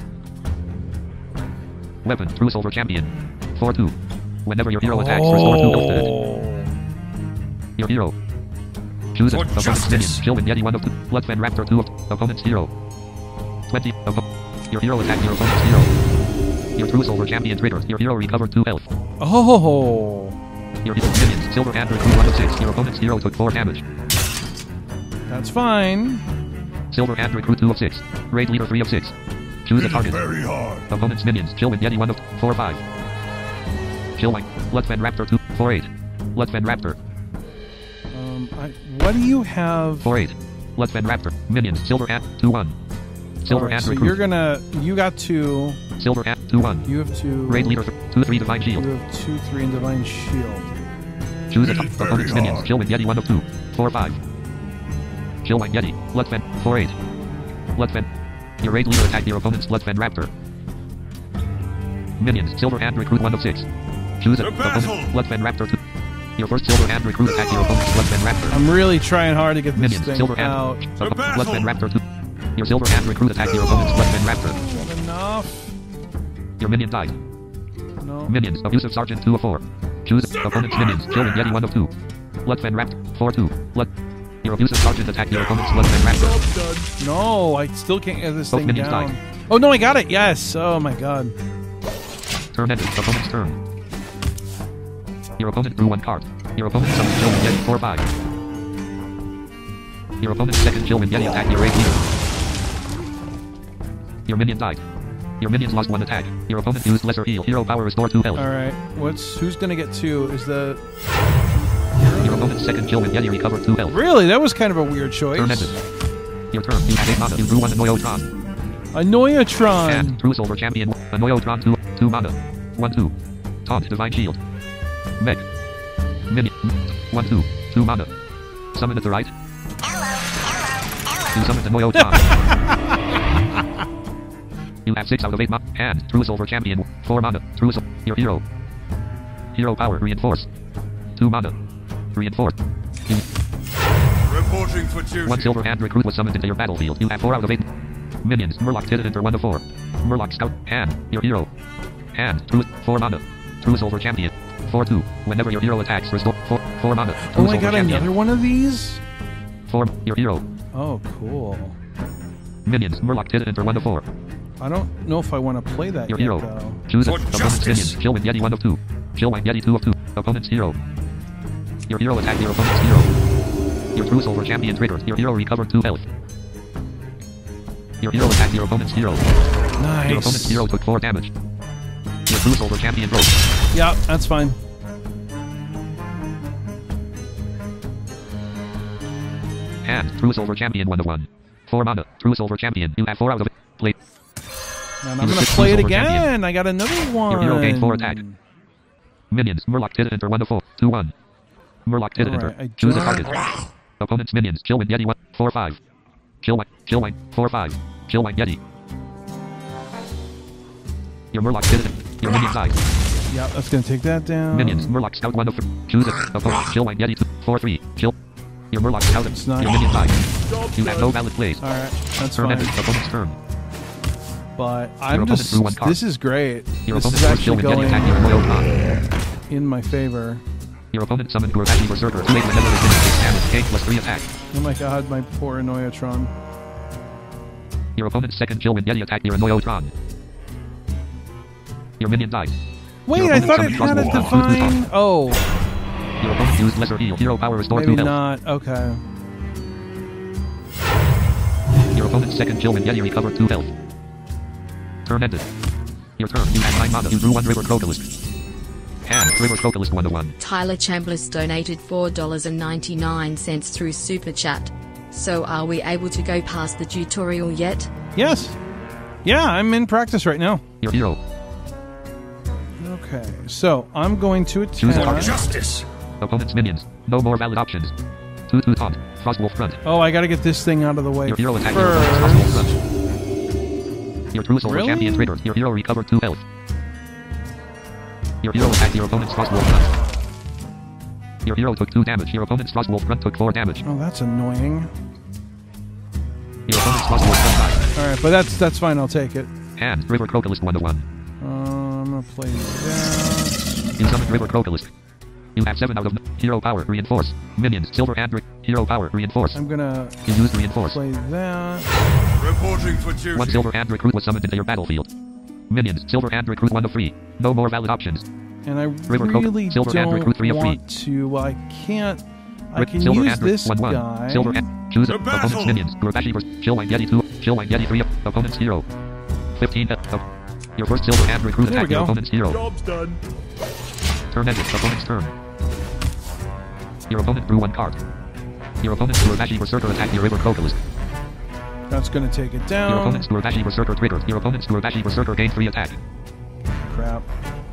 S5: Weapon, True Silver Champion. 4/2. Whenever your hero attacks, restore 2 health to it. Your hero. Choose it.
S6: For
S5: Opponent's
S6: justice.
S5: minions. Shilwyn Yeti 1 of 2. Bloodfen Raptor 2 of opponent's hero. 20. Your hero attacked your opponent's hero. Your True Silver Champion triggered. Your hero recovered 2 health.
S1: Oh,
S5: Your minions. Silver Android Crew 1 of 6. Your opponent's hero took 4 damage.
S1: that's fine.
S5: Silver Android Crew 2 of 6. Raid Leader 3 of 6. Choose a
S6: It's
S5: target.
S6: very hard.
S5: Opponent's minions. Shilwyn Yeti 1 of 4/5. Shilwyn. Bloodfen Raptor 2. 4/8. Bloodfen Raptor.
S1: What do you have?
S5: 4/8. Bloodfen Raptor. Minions. Silver Ant 2/1. Silver
S1: Alright,
S5: Ant
S1: so
S5: Recruit.
S1: you're gonna. You got 2.
S5: Silver Ant 2/1.
S1: You have 2.
S5: Raid Leader 2/3 Divine
S1: You
S5: Shield.
S1: have 2, 3, and divine shield.
S5: Choose a
S6: Very
S5: opponent's minions.
S6: hard.
S5: Shilwyn Yeti 1 of 2. 4/5. Shilwyn Yeti. Bloodfen 4/8. Bloodfen. Your raid leader attacked your opponent's Bloodfen Raptor. Minions. Silver Ant Recruit 1 of 6. Choose a
S6: To
S5: opponent's
S6: battle.
S5: Bloodfen Raptor 2. Your first Silver Ant Recruit attacked your opponent's Bloodfen Raptor.
S1: I'm really trying hard to get this
S5: Minions.
S1: thing
S5: Silver
S1: out.
S5: Ant.
S6: To battle.
S5: Bloodfen Raptor 2. Your Silver Ant Recruit attacked your opponent's Bloodfen Raptor.
S1: Not enough.
S5: Your minion died.
S1: No.
S5: Minions. Abusive Sergeant 2 of 4. Choose opponent's minions. Shilwyn Yeti 1 of 2. Bloodfen Raptor 4/2. Your abusive Sergeant attacked your opponent's Bloodfen Raptor.
S6: Job's done.
S1: No, I still can't get this
S5: Both
S1: thing
S5: minions
S1: down.
S5: died.
S1: Oh no, I got it. Yes. Oh my god.
S5: Turn ended. Opponent's turn. Your opponent drew 1 card. Your opponent summoned Shilwyn Yeti 4/5. Your opponent's second Shilwyn Yeti attacked your raid leader. Your minion died. Your minions lost 1 attack. Your opponent used Lesser Heal. Hero power restore 2 health.
S1: All right. Who's gonna get 2? Is the
S5: Your opponent's second Shilwyn Yeti recovered 2 health.
S1: really? That was kind of a weird choice.
S5: Turn ended. Your turn. You have 8 mana. You drew 1 Anoyotron.
S1: Anoyotron.
S5: And True Silver Champion. Anoyotron 2 mana. 1/2. Taunt Divine Shield. Mech. Minion. 1/2. 2 mana. Summon at the right. You summoned Anoyotron. You have 6 out of 8 mana. And True Silver Champion. 4 mana. True Silver. Your hero. Hero power. Reinforce. 2 mana. Reinforce. You
S6: Reporting for duty.
S5: 1 Silver Hand Recruit was summoned into your battlefield. You have 4 out of 8 minions. Murloc Tidinator 1 of 4. Murloc Scout. Hand. Your hero. Hand. True. 4 mana. True Silver Champion. 4/2. Whenever your hero attacks, restore 4 mana. True
S1: Oh, I
S5: Silver
S1: got
S5: Champion.
S1: another one of these.
S5: 4. Your hero.
S1: Oh, cool.
S5: Minions. Murloc Tidinator 1 of 4.
S1: I don't know if I want to play that
S5: Your
S1: yet,
S5: hero.
S1: though.
S5: Choose
S6: For
S5: it. Opponent's
S6: justice.
S5: minions. Shilwyn Yeti 1 of 2. Shilwyn Yeti 2 of 2. Opponent's hero. Your hero attacked your opponent's hero. Your True Silver Champion triggered. Your hero recovered 2 health. Your hero attacked your opponent's hero.
S1: Nice.
S5: Your opponent's hero took 4 damage. Your True Silver Champion broke.
S1: Yeah, that's fine.
S5: And True Silver Champion 1 of 1. 4 mana. True Silver Champion. You have 4 out of 8. Play.
S1: And
S5: You
S1: I'm gonna
S5: just
S1: play it
S5: Silver
S1: again.
S5: Champion.
S1: I got another one.
S5: Your hero gained 4 attack. Minions. Murloc Tidinator 1 of 4. 2/1. Murloc Tidinator.
S1: Alright, I
S5: Choose a
S1: don't-
S5: target. Opponent's minions. Shilwyn Yeti 1. 4/5. Shilwyn. 4/5. Shilwyn Yeti. Your Murloc Tidinator. Your minion died.
S1: Yeah, that's gonna take that down.
S5: Minions. Murloc Scout 1 of 3. Choose it. Opponent. Chillwine Yeti 2. 4-3. Chill. Your Murloc Scout.
S1: It's not-
S5: Your minion died. You have no valid plays.
S1: Alright, that's
S5: Turn
S1: fine.
S5: ended. Opponent's turn.
S1: But
S5: Your
S1: I'm
S5: opponent
S1: just...
S5: drew one card.
S1: This is great.
S5: Your
S1: This
S5: opponent
S1: is
S5: first
S1: actually
S5: Chillwine Yeti attack your
S1: going
S5: Moyotron.
S1: in my favor.
S5: Your opponent summoned Gurbashi Berserker. 2-8 whenever they finish 6 damage. K plus 3 attack.
S1: Oh my god, my poor Anoyatron.
S5: Your opponent's second Chillwine Yeti attack your Moyotron. Your minion died.
S1: Wait,
S5: Your
S1: I
S5: opponent
S1: thought it
S5: summoned
S1: had a
S5: Frostwolf.
S1: divine... Oh,
S5: Your opponent used lesser heal. Hero power restore
S1: maybe
S5: 2 health.
S1: not. Okay.
S5: Your opponent's second Chillwine Yeti recovered 2 health. Turn ended. Your turn. You have 9 mana. You drew 1 River Crocalist. And River Crocalist 1/1.
S3: Tyler Chambliss donated $4.99 through Super Chat. So are we able to go past the tutorial yet?
S1: Yes. Yeah, I'm in practice right now.
S5: Your hero.
S1: Okay, so I'm going to
S5: Choose a
S1: attack...
S5: target.
S6: Justice!
S5: Opponent's minions. No more valid options. 2/2 taunt. Frostwolf front.
S1: Oh, I gotta get this thing out of the way
S5: Your hero attacked your opponent's Frostwolf
S1: first.
S5: front. Your true silver
S1: Really?
S5: champion triggered. Your hero recovered 2 health. Your hero attacked your opponent's Frostwolf front. Your hero took 2 damage. Your opponent's Frostwolf front took 4 damage.
S1: Oh, that's annoying.
S5: Your opponent's Frostwolf front died.
S1: Alright, but that's fine, I'll take it.
S5: And River Crocalist 1/1.
S1: I'm gonna play that.
S5: You summoned River Crocalist. You have 7 out of hero power reinforce. Minions Silver Andric. Hero power reinforce.
S1: I'm gonna
S5: You used reinforce.
S1: play that.
S6: Reporting for duty.
S5: 1 Silver Hand Recruit was summoned into your battlefield. Minions, Silver Hand Recruit 1 of 3. No more valid options.
S1: And I
S5: River Coke,
S1: really
S5: Silver Hand Recruit 3
S1: don't
S5: of 3.
S1: want to. I can't. I
S5: Rick,
S1: can
S5: Silver
S1: use
S5: Hand
S1: this
S5: 1/1.
S1: guy.
S5: Silver Hand. Choose
S6: The
S5: opponent's
S6: battle!
S5: minions. Gurbashi vs. Chillwine Yeti 2. Chillwine Yeti 3. Opponent's hero. 15 of your first Silver Hand Recruit
S1: There we
S5: attack your
S1: go.
S5: opponent's hero.
S6: Job's done.
S5: Turn ended. Opponent's turn. Your opponent drew 1 card. Your opponent's Gurbashi Berserker attacked your River Crocalist.
S1: That's gonna take it
S5: Your
S1: down.
S5: opponent's Gurbashi Berserker triggered. Your opponent's Gurbashi Berserker gained 3 attack.
S1: Crap.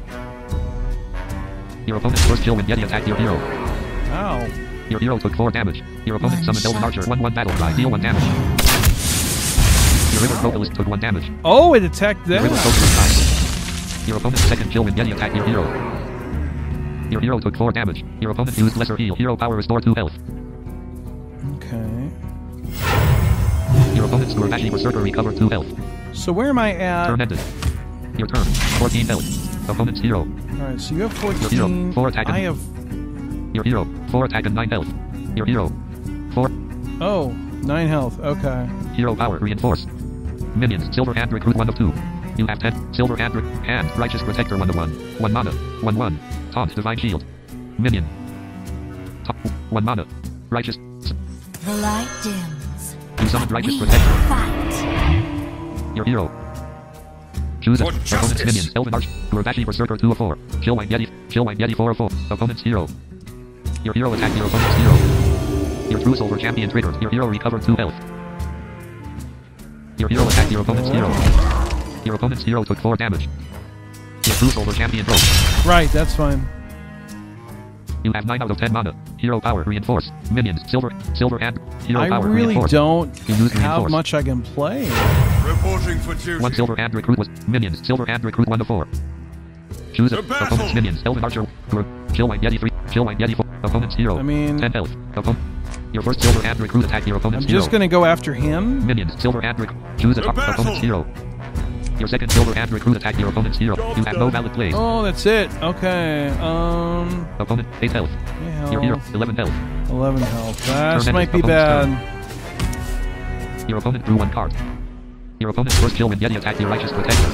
S5: Your opponent's first Chillwine Yeti attacked your hero.
S1: Ow.
S5: Your hero took 4 damage. Your opponent
S7: One
S5: summoned Elven
S7: shot.
S5: Archer 1/1 battle cry. Deal 1 damage. Your River Crocalist took 1 damage.
S1: Oh, it attacked
S5: Your River
S1: that.
S5: Crocalist died. Your opponent's second Chillwine Yeti attacked your hero. Your hero took 4 damage. Your opponent used lesser heal. Hero power restore 2 health.
S1: Okay.
S5: Your opponent's Gurbashi Berserker recovered 2 health.
S1: So where am I at?
S5: Turn ended. Your turn. 14 health. Opponent's hero.
S1: Alright, so you have
S5: Your
S1: 14.
S5: hero. 4 attack and
S1: I have.
S5: Your hero. 4 attack and 9 health. Your hero. 4
S1: Oh, 9 health. Okay.
S5: hero power reinforce. Minions Silver Hand Recruit 1 of 2. You have 10 Silver Hand and Righteous Protector 1/1. 1 mana. 1/1. Taunt Divine Shield. Minion. 1 mana. Righteous.
S7: The light dims.
S5: You summoned Righteous
S7: We
S5: Protector.
S7: fight.
S5: Your hero. Choose it.
S6: For
S5: Opponent's
S6: justice.
S5: minions. Elven Arch. Gurbashi Berserker 2 of 4. Chillwine Yeti 4 of 4. Opponent's hero. Your hero attacked your opponent's hero. Your true silver champion triggered. Your hero recovered 2 health. Your hero attacked your opponent's hero. Your opponent's hero took 4 damage. Your true silver champion broke.
S1: Right, that's fine.
S5: You have 9 out of 10 mana. Hero power reinforce. Minions Silver Hand. Hero
S1: I
S5: power
S1: really
S5: reinforce.
S1: don't
S5: You use
S1: have
S5: reinforce.
S1: much I can play.
S6: Reporting for duty.
S5: 1 Silver Hand Recruit was minions. Silver Hand Recruit 1 of 4. Choose
S6: The
S5: it.
S6: battle!
S5: Opponent's minions. Elven Archer. Chillwine Yeti 3. Chillwine Yeti 4. Opponent's hero.
S1: I mean-
S5: 10 health. Your first Silver Hand Recruit attack your
S1: I'm
S5: opponent's
S1: just
S5: hero.
S1: gonna go after him.
S5: Minions Silver Hand Recruit. Choose it.
S6: The battle!
S5: Opponent's hero. Your second Silver Hand Recruit attack your opponent's hero. You have no valid plays.
S1: Oh, that's it. Okay.
S5: Opponent 8 health.
S1: Yeah,
S5: Your hero
S1: health.
S5: 11 health.
S1: 11 health. That
S5: Turn
S1: might be
S5: ended.
S1: bad.
S5: Opponent's Your opponent drew 1 card. Your opponent's first Chillwine Yeti attacked your Righteous Protector.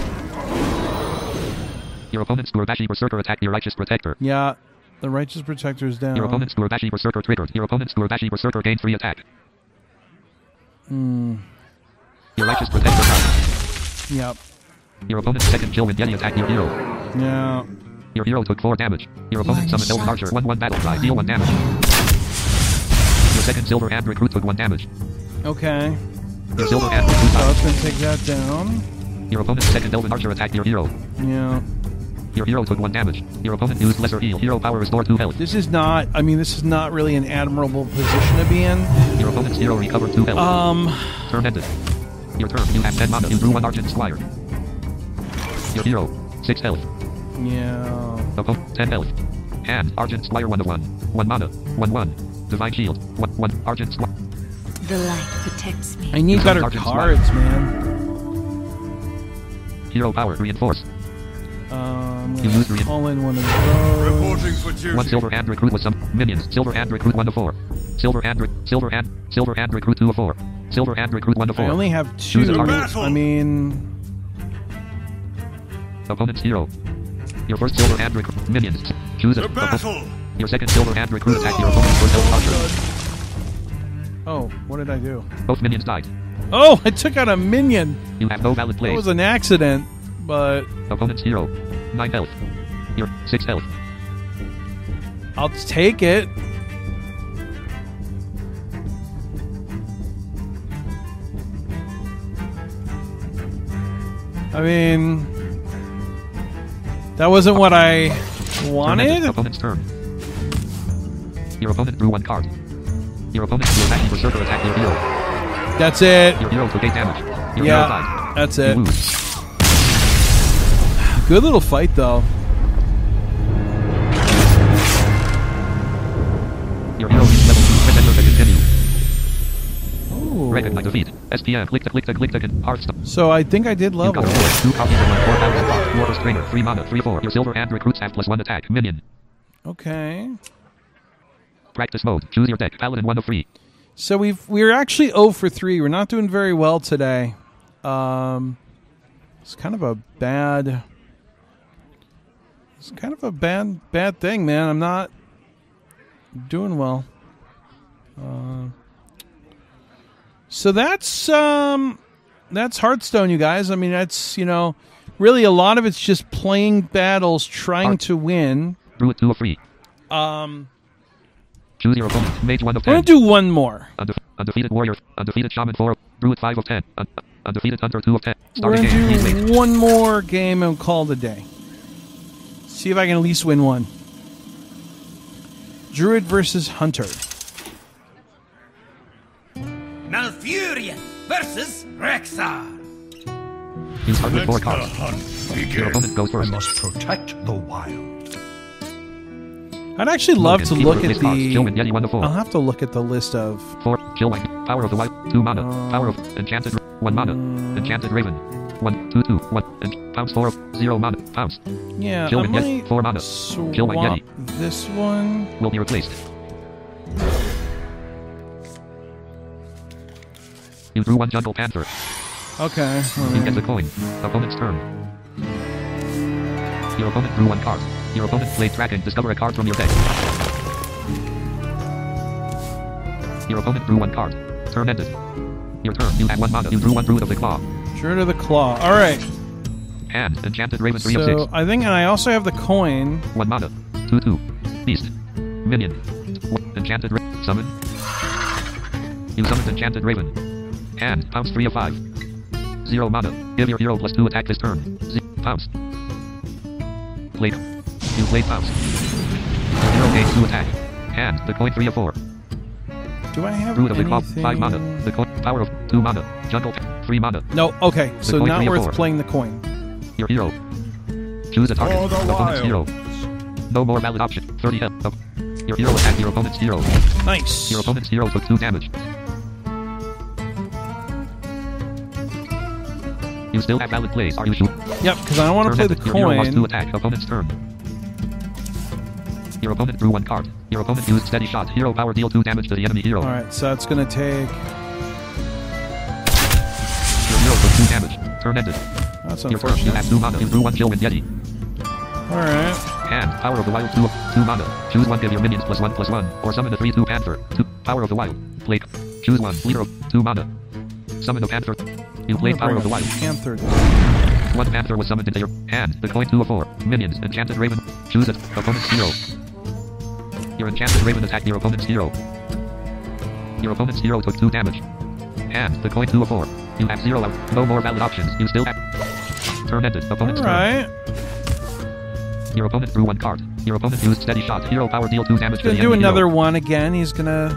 S5: Your opponent's Gurbashi Berserker attacked your Righteous Protector.
S1: Yeah, the Righteous Protector is down.
S5: Your opponent's Gurbashi Berserker triggered. Your opponent's Gurbashi Berserker gained 3 attack. Your Righteous Protector died.
S1: Yep.
S5: Your opponent's second Chillwine Yeti attacked your hero.
S1: Yeah.
S5: Your hero took 4 damage. Your opponent
S7: One
S5: summoned Elven
S7: shot.
S5: Archer 1/1 battle cry. Deal 1 damage. Your second Silver Hand Recruit took 1 damage.
S1: Okay.
S5: Your Silver Hand Recruit
S1: So
S5: died.
S1: it's gonna take that down.
S5: Your opponent's second Elven Archer attacked your hero.
S1: Yeah.
S5: Your hero took 1 damage. Your opponent used lesser heal. Hero power restore 2 health.
S1: This is not. I mean, this is not really an admirable position to be in.
S5: Your opponent's hero recovered 2 health. Turn ended. Your turn. You have 10 mana. You drew 1 Argent Squire. Your hero 6 health.
S1: Yeah.
S5: Opponent 10 health. Hand. Argent Squire 1 of 1. 1 mana. 1/1. Divine Shield. 1/1. Argent Squire.
S7: The light protects me.
S1: I need better
S5: Sergeant
S1: cards, man.
S5: Hero Power. Reinforce.
S1: I'm
S5: You lose
S1: gonna
S5: three.
S1: call in one of those.
S6: Reporting for duty.
S5: 1 silver hand recruit with some minions. Silver hand recruit 1 to 4. Silver hand recruit 2 of 4. Silver hand recruit 1 to 4.
S1: I only have
S5: Choose
S1: 2.
S5: a target.
S6: Battle.
S1: I mean,
S5: Opponent's hero. Your first silver hand recruit minions. Choose
S6: The
S5: it.
S6: battle.
S5: Your second silver hand recruit attack your opponent's first health archer.
S1: oh, what did I do?
S5: Both minions died.
S1: Oh, I took out a minion.
S5: You have no valid
S1: It
S5: plays.
S1: was an accident, but
S5: Opponent's hero. 9 health. Your 6 health.
S1: I'll take it. I mean, that wasn't what I wanted.
S5: Opponent's turn. Your opponent drew 1 card. Your opponent will attack Berserker attack your hero.
S1: That's it.
S5: Your hero took 8 damage. Your hero
S1: Yeah,
S5: died.
S1: that's
S5: You
S1: it.
S5: lose.
S1: Good little fight, though.
S5: Your hero reached level 2. Press enter to continue.
S1: Ooh.
S5: Recognize defeat. SPF. Click to Hearthstone.
S1: So I think I did
S5: You
S1: level.
S5: got a 4. 2 copies of 1 4,000 spot. Mortal Stringer. 3 mana. 3/4. Your silver hand recruits have +1 attack. Minion.
S1: Okay.
S5: Practice mode. Choose your deck. Paladin 1 of 3.
S1: So we're actually 0 for 3. We're not doing very well today. It's kind of a bad. It's kind of a bad thing, man. I'm not doing well. So that's Hearthstone, you guys. I mean, that's really a lot of it's just playing battles, trying to win.
S5: Druid 2 of 3.
S1: I'm
S5: Choose your opponent. Mage 1 of 10.
S1: gonna do one more.
S5: Undefeated warrior. Undefeated shaman 4. Druid 5 of 10. Undefeated hunter 2 of 10.
S1: We're
S5: Starting
S1: gonna
S5: game. Please
S1: do
S5: wait.
S1: one more game and call it a day. See if I can at least win one. Druid versus Hunter.
S4: Malfurion versus Rexar.
S5: Use hard with 4
S6: Let the
S5: cards.
S6: hunt
S5: Your
S6: begin.
S5: opponent goes
S6: I
S5: first.
S6: must protect the wild.
S1: I'd actually love to
S5: Logan,
S1: look
S5: keeper,
S1: at
S5: place cards.
S1: the.
S5: Chillwind, Yeti 1 to 4.
S1: I'll have to look at the list of.
S5: 4. Chillwind. Power of the Wild. 2 mana. Power of Enchanted. 1 mana. Enchanted Raven. 1 2 2 1. And pounce 4 of 0 mana. Pounce.
S1: Yeah, I
S5: Chillwind, Yeti.
S1: might
S5: 4 mana.
S1: swap
S5: Chillwind, Yeti.
S1: this one.
S5: Will be replaced. You drew 1 Jungle Panther.
S1: Okay.
S5: You get the coin. Opponent's turn. Your opponent drew 1 card. Your opponent played Dragon. Discover a card from your deck. Your opponent drew 1 card. Turn ended. Your turn. You have 1 mana. You drew 1 Druid of the Claw.
S1: Druid of the Claw. All right.
S5: Hand. Enchanted Raven 3 of
S1: So
S5: 6.
S1: I think, and I also have the coin.
S5: 1 mana. 2/2. Beast. Minion. Enchanted Summon. You summoned Enchanted Raven. Hand. Pounce 3 of 5. 0 mana. Give your hero +2 attack this turn. Pounce. Played. You played Pounce. Your hero gains 2 attack. Hand. The coin 3 of 4.
S1: Do I have
S5: Druid of the Claw.
S1: anything?
S5: 5 mana. The coin. Power of 2 mana. Jungle. 3 mana.
S1: No. Okay. So
S5: coin
S1: not
S5: 3 of
S1: worth
S5: 4.
S1: playing the coin.
S5: Your hero. Choose a target.
S6: For the
S5: Opponent's hero.
S6: wild.
S5: No more valid option. 30 health. Your hero attacked your opponent's hero.
S1: Nice.
S5: Your opponent's hero took 2 damage. You still have valid plays, are you sure?
S1: Yep, because I don't want to
S5: Turn
S1: play the
S5: ended. Your hero lost 2
S1: coin.
S5: attack. Opponent's turn. Your opponent drew 1 card. Your opponent used steady shot. Hero power deal 2 damage to the enemy hero.
S1: All right. So it's gonna take.
S5: Your hero took 2 damage. Turn ended.
S1: That's
S5: Your turn. You
S1: unfortunate.
S5: have 2 mana. You drew 1 Chillwind Yeti.
S1: All right.
S5: Hand. Power of the Wild 2 mana. Choose 1. Give your minions +1/+1. Or summon a 3/2 Panther. 2. Power of the Wild. Play. Choose 1. Leader of 2 mana. Summon a Panther. You played Power of the Wild.
S1: Panther.
S5: 1 Panther was summoned into your hand. The coin 2 of 4. Minions. Enchanted Raven. Choose it. Opponent's hero. Your Enchanted Raven attacked your opponent's hero. Your opponent's hero took 2 damage. Hand. The coin 2 of 4. You have 0 out. No more valid options. You still have. Turn ended. Opponent's
S1: All
S5: turn.
S1: right.
S5: Your opponent drew 1 card. Your opponent used steady shot. Hero power deal 2 damage to
S1: Gonna
S5: the
S1: do
S5: enemy
S1: another
S5: hero.
S1: one again. He's gonna.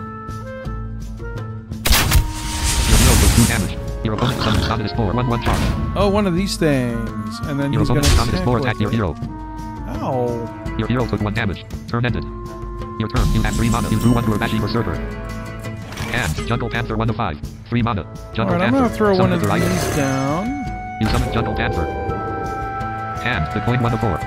S5: Your hero took 2 damage. Your opponent summoned Dominus 4. 1/1 charge.
S1: Oh, one of these things, and then
S5: Your
S1: he's gonna
S5: opponent's Dominus
S1: attack
S5: 4
S1: with
S5: attacked your
S1: it.
S5: hero.
S1: Ow.
S5: Your hero took 1 damage. Turn ended. Your turn. You have 3 mana. You drew 1 Urabashi Berserker. And Jungle Panther 1 of 5. 3 mana. Jungle
S1: Alright, I'm
S5: Panther.
S1: gonna throw one of
S5: Summon
S1: these down.
S5: You summon Jungle Panther. And the coin 1 of 4.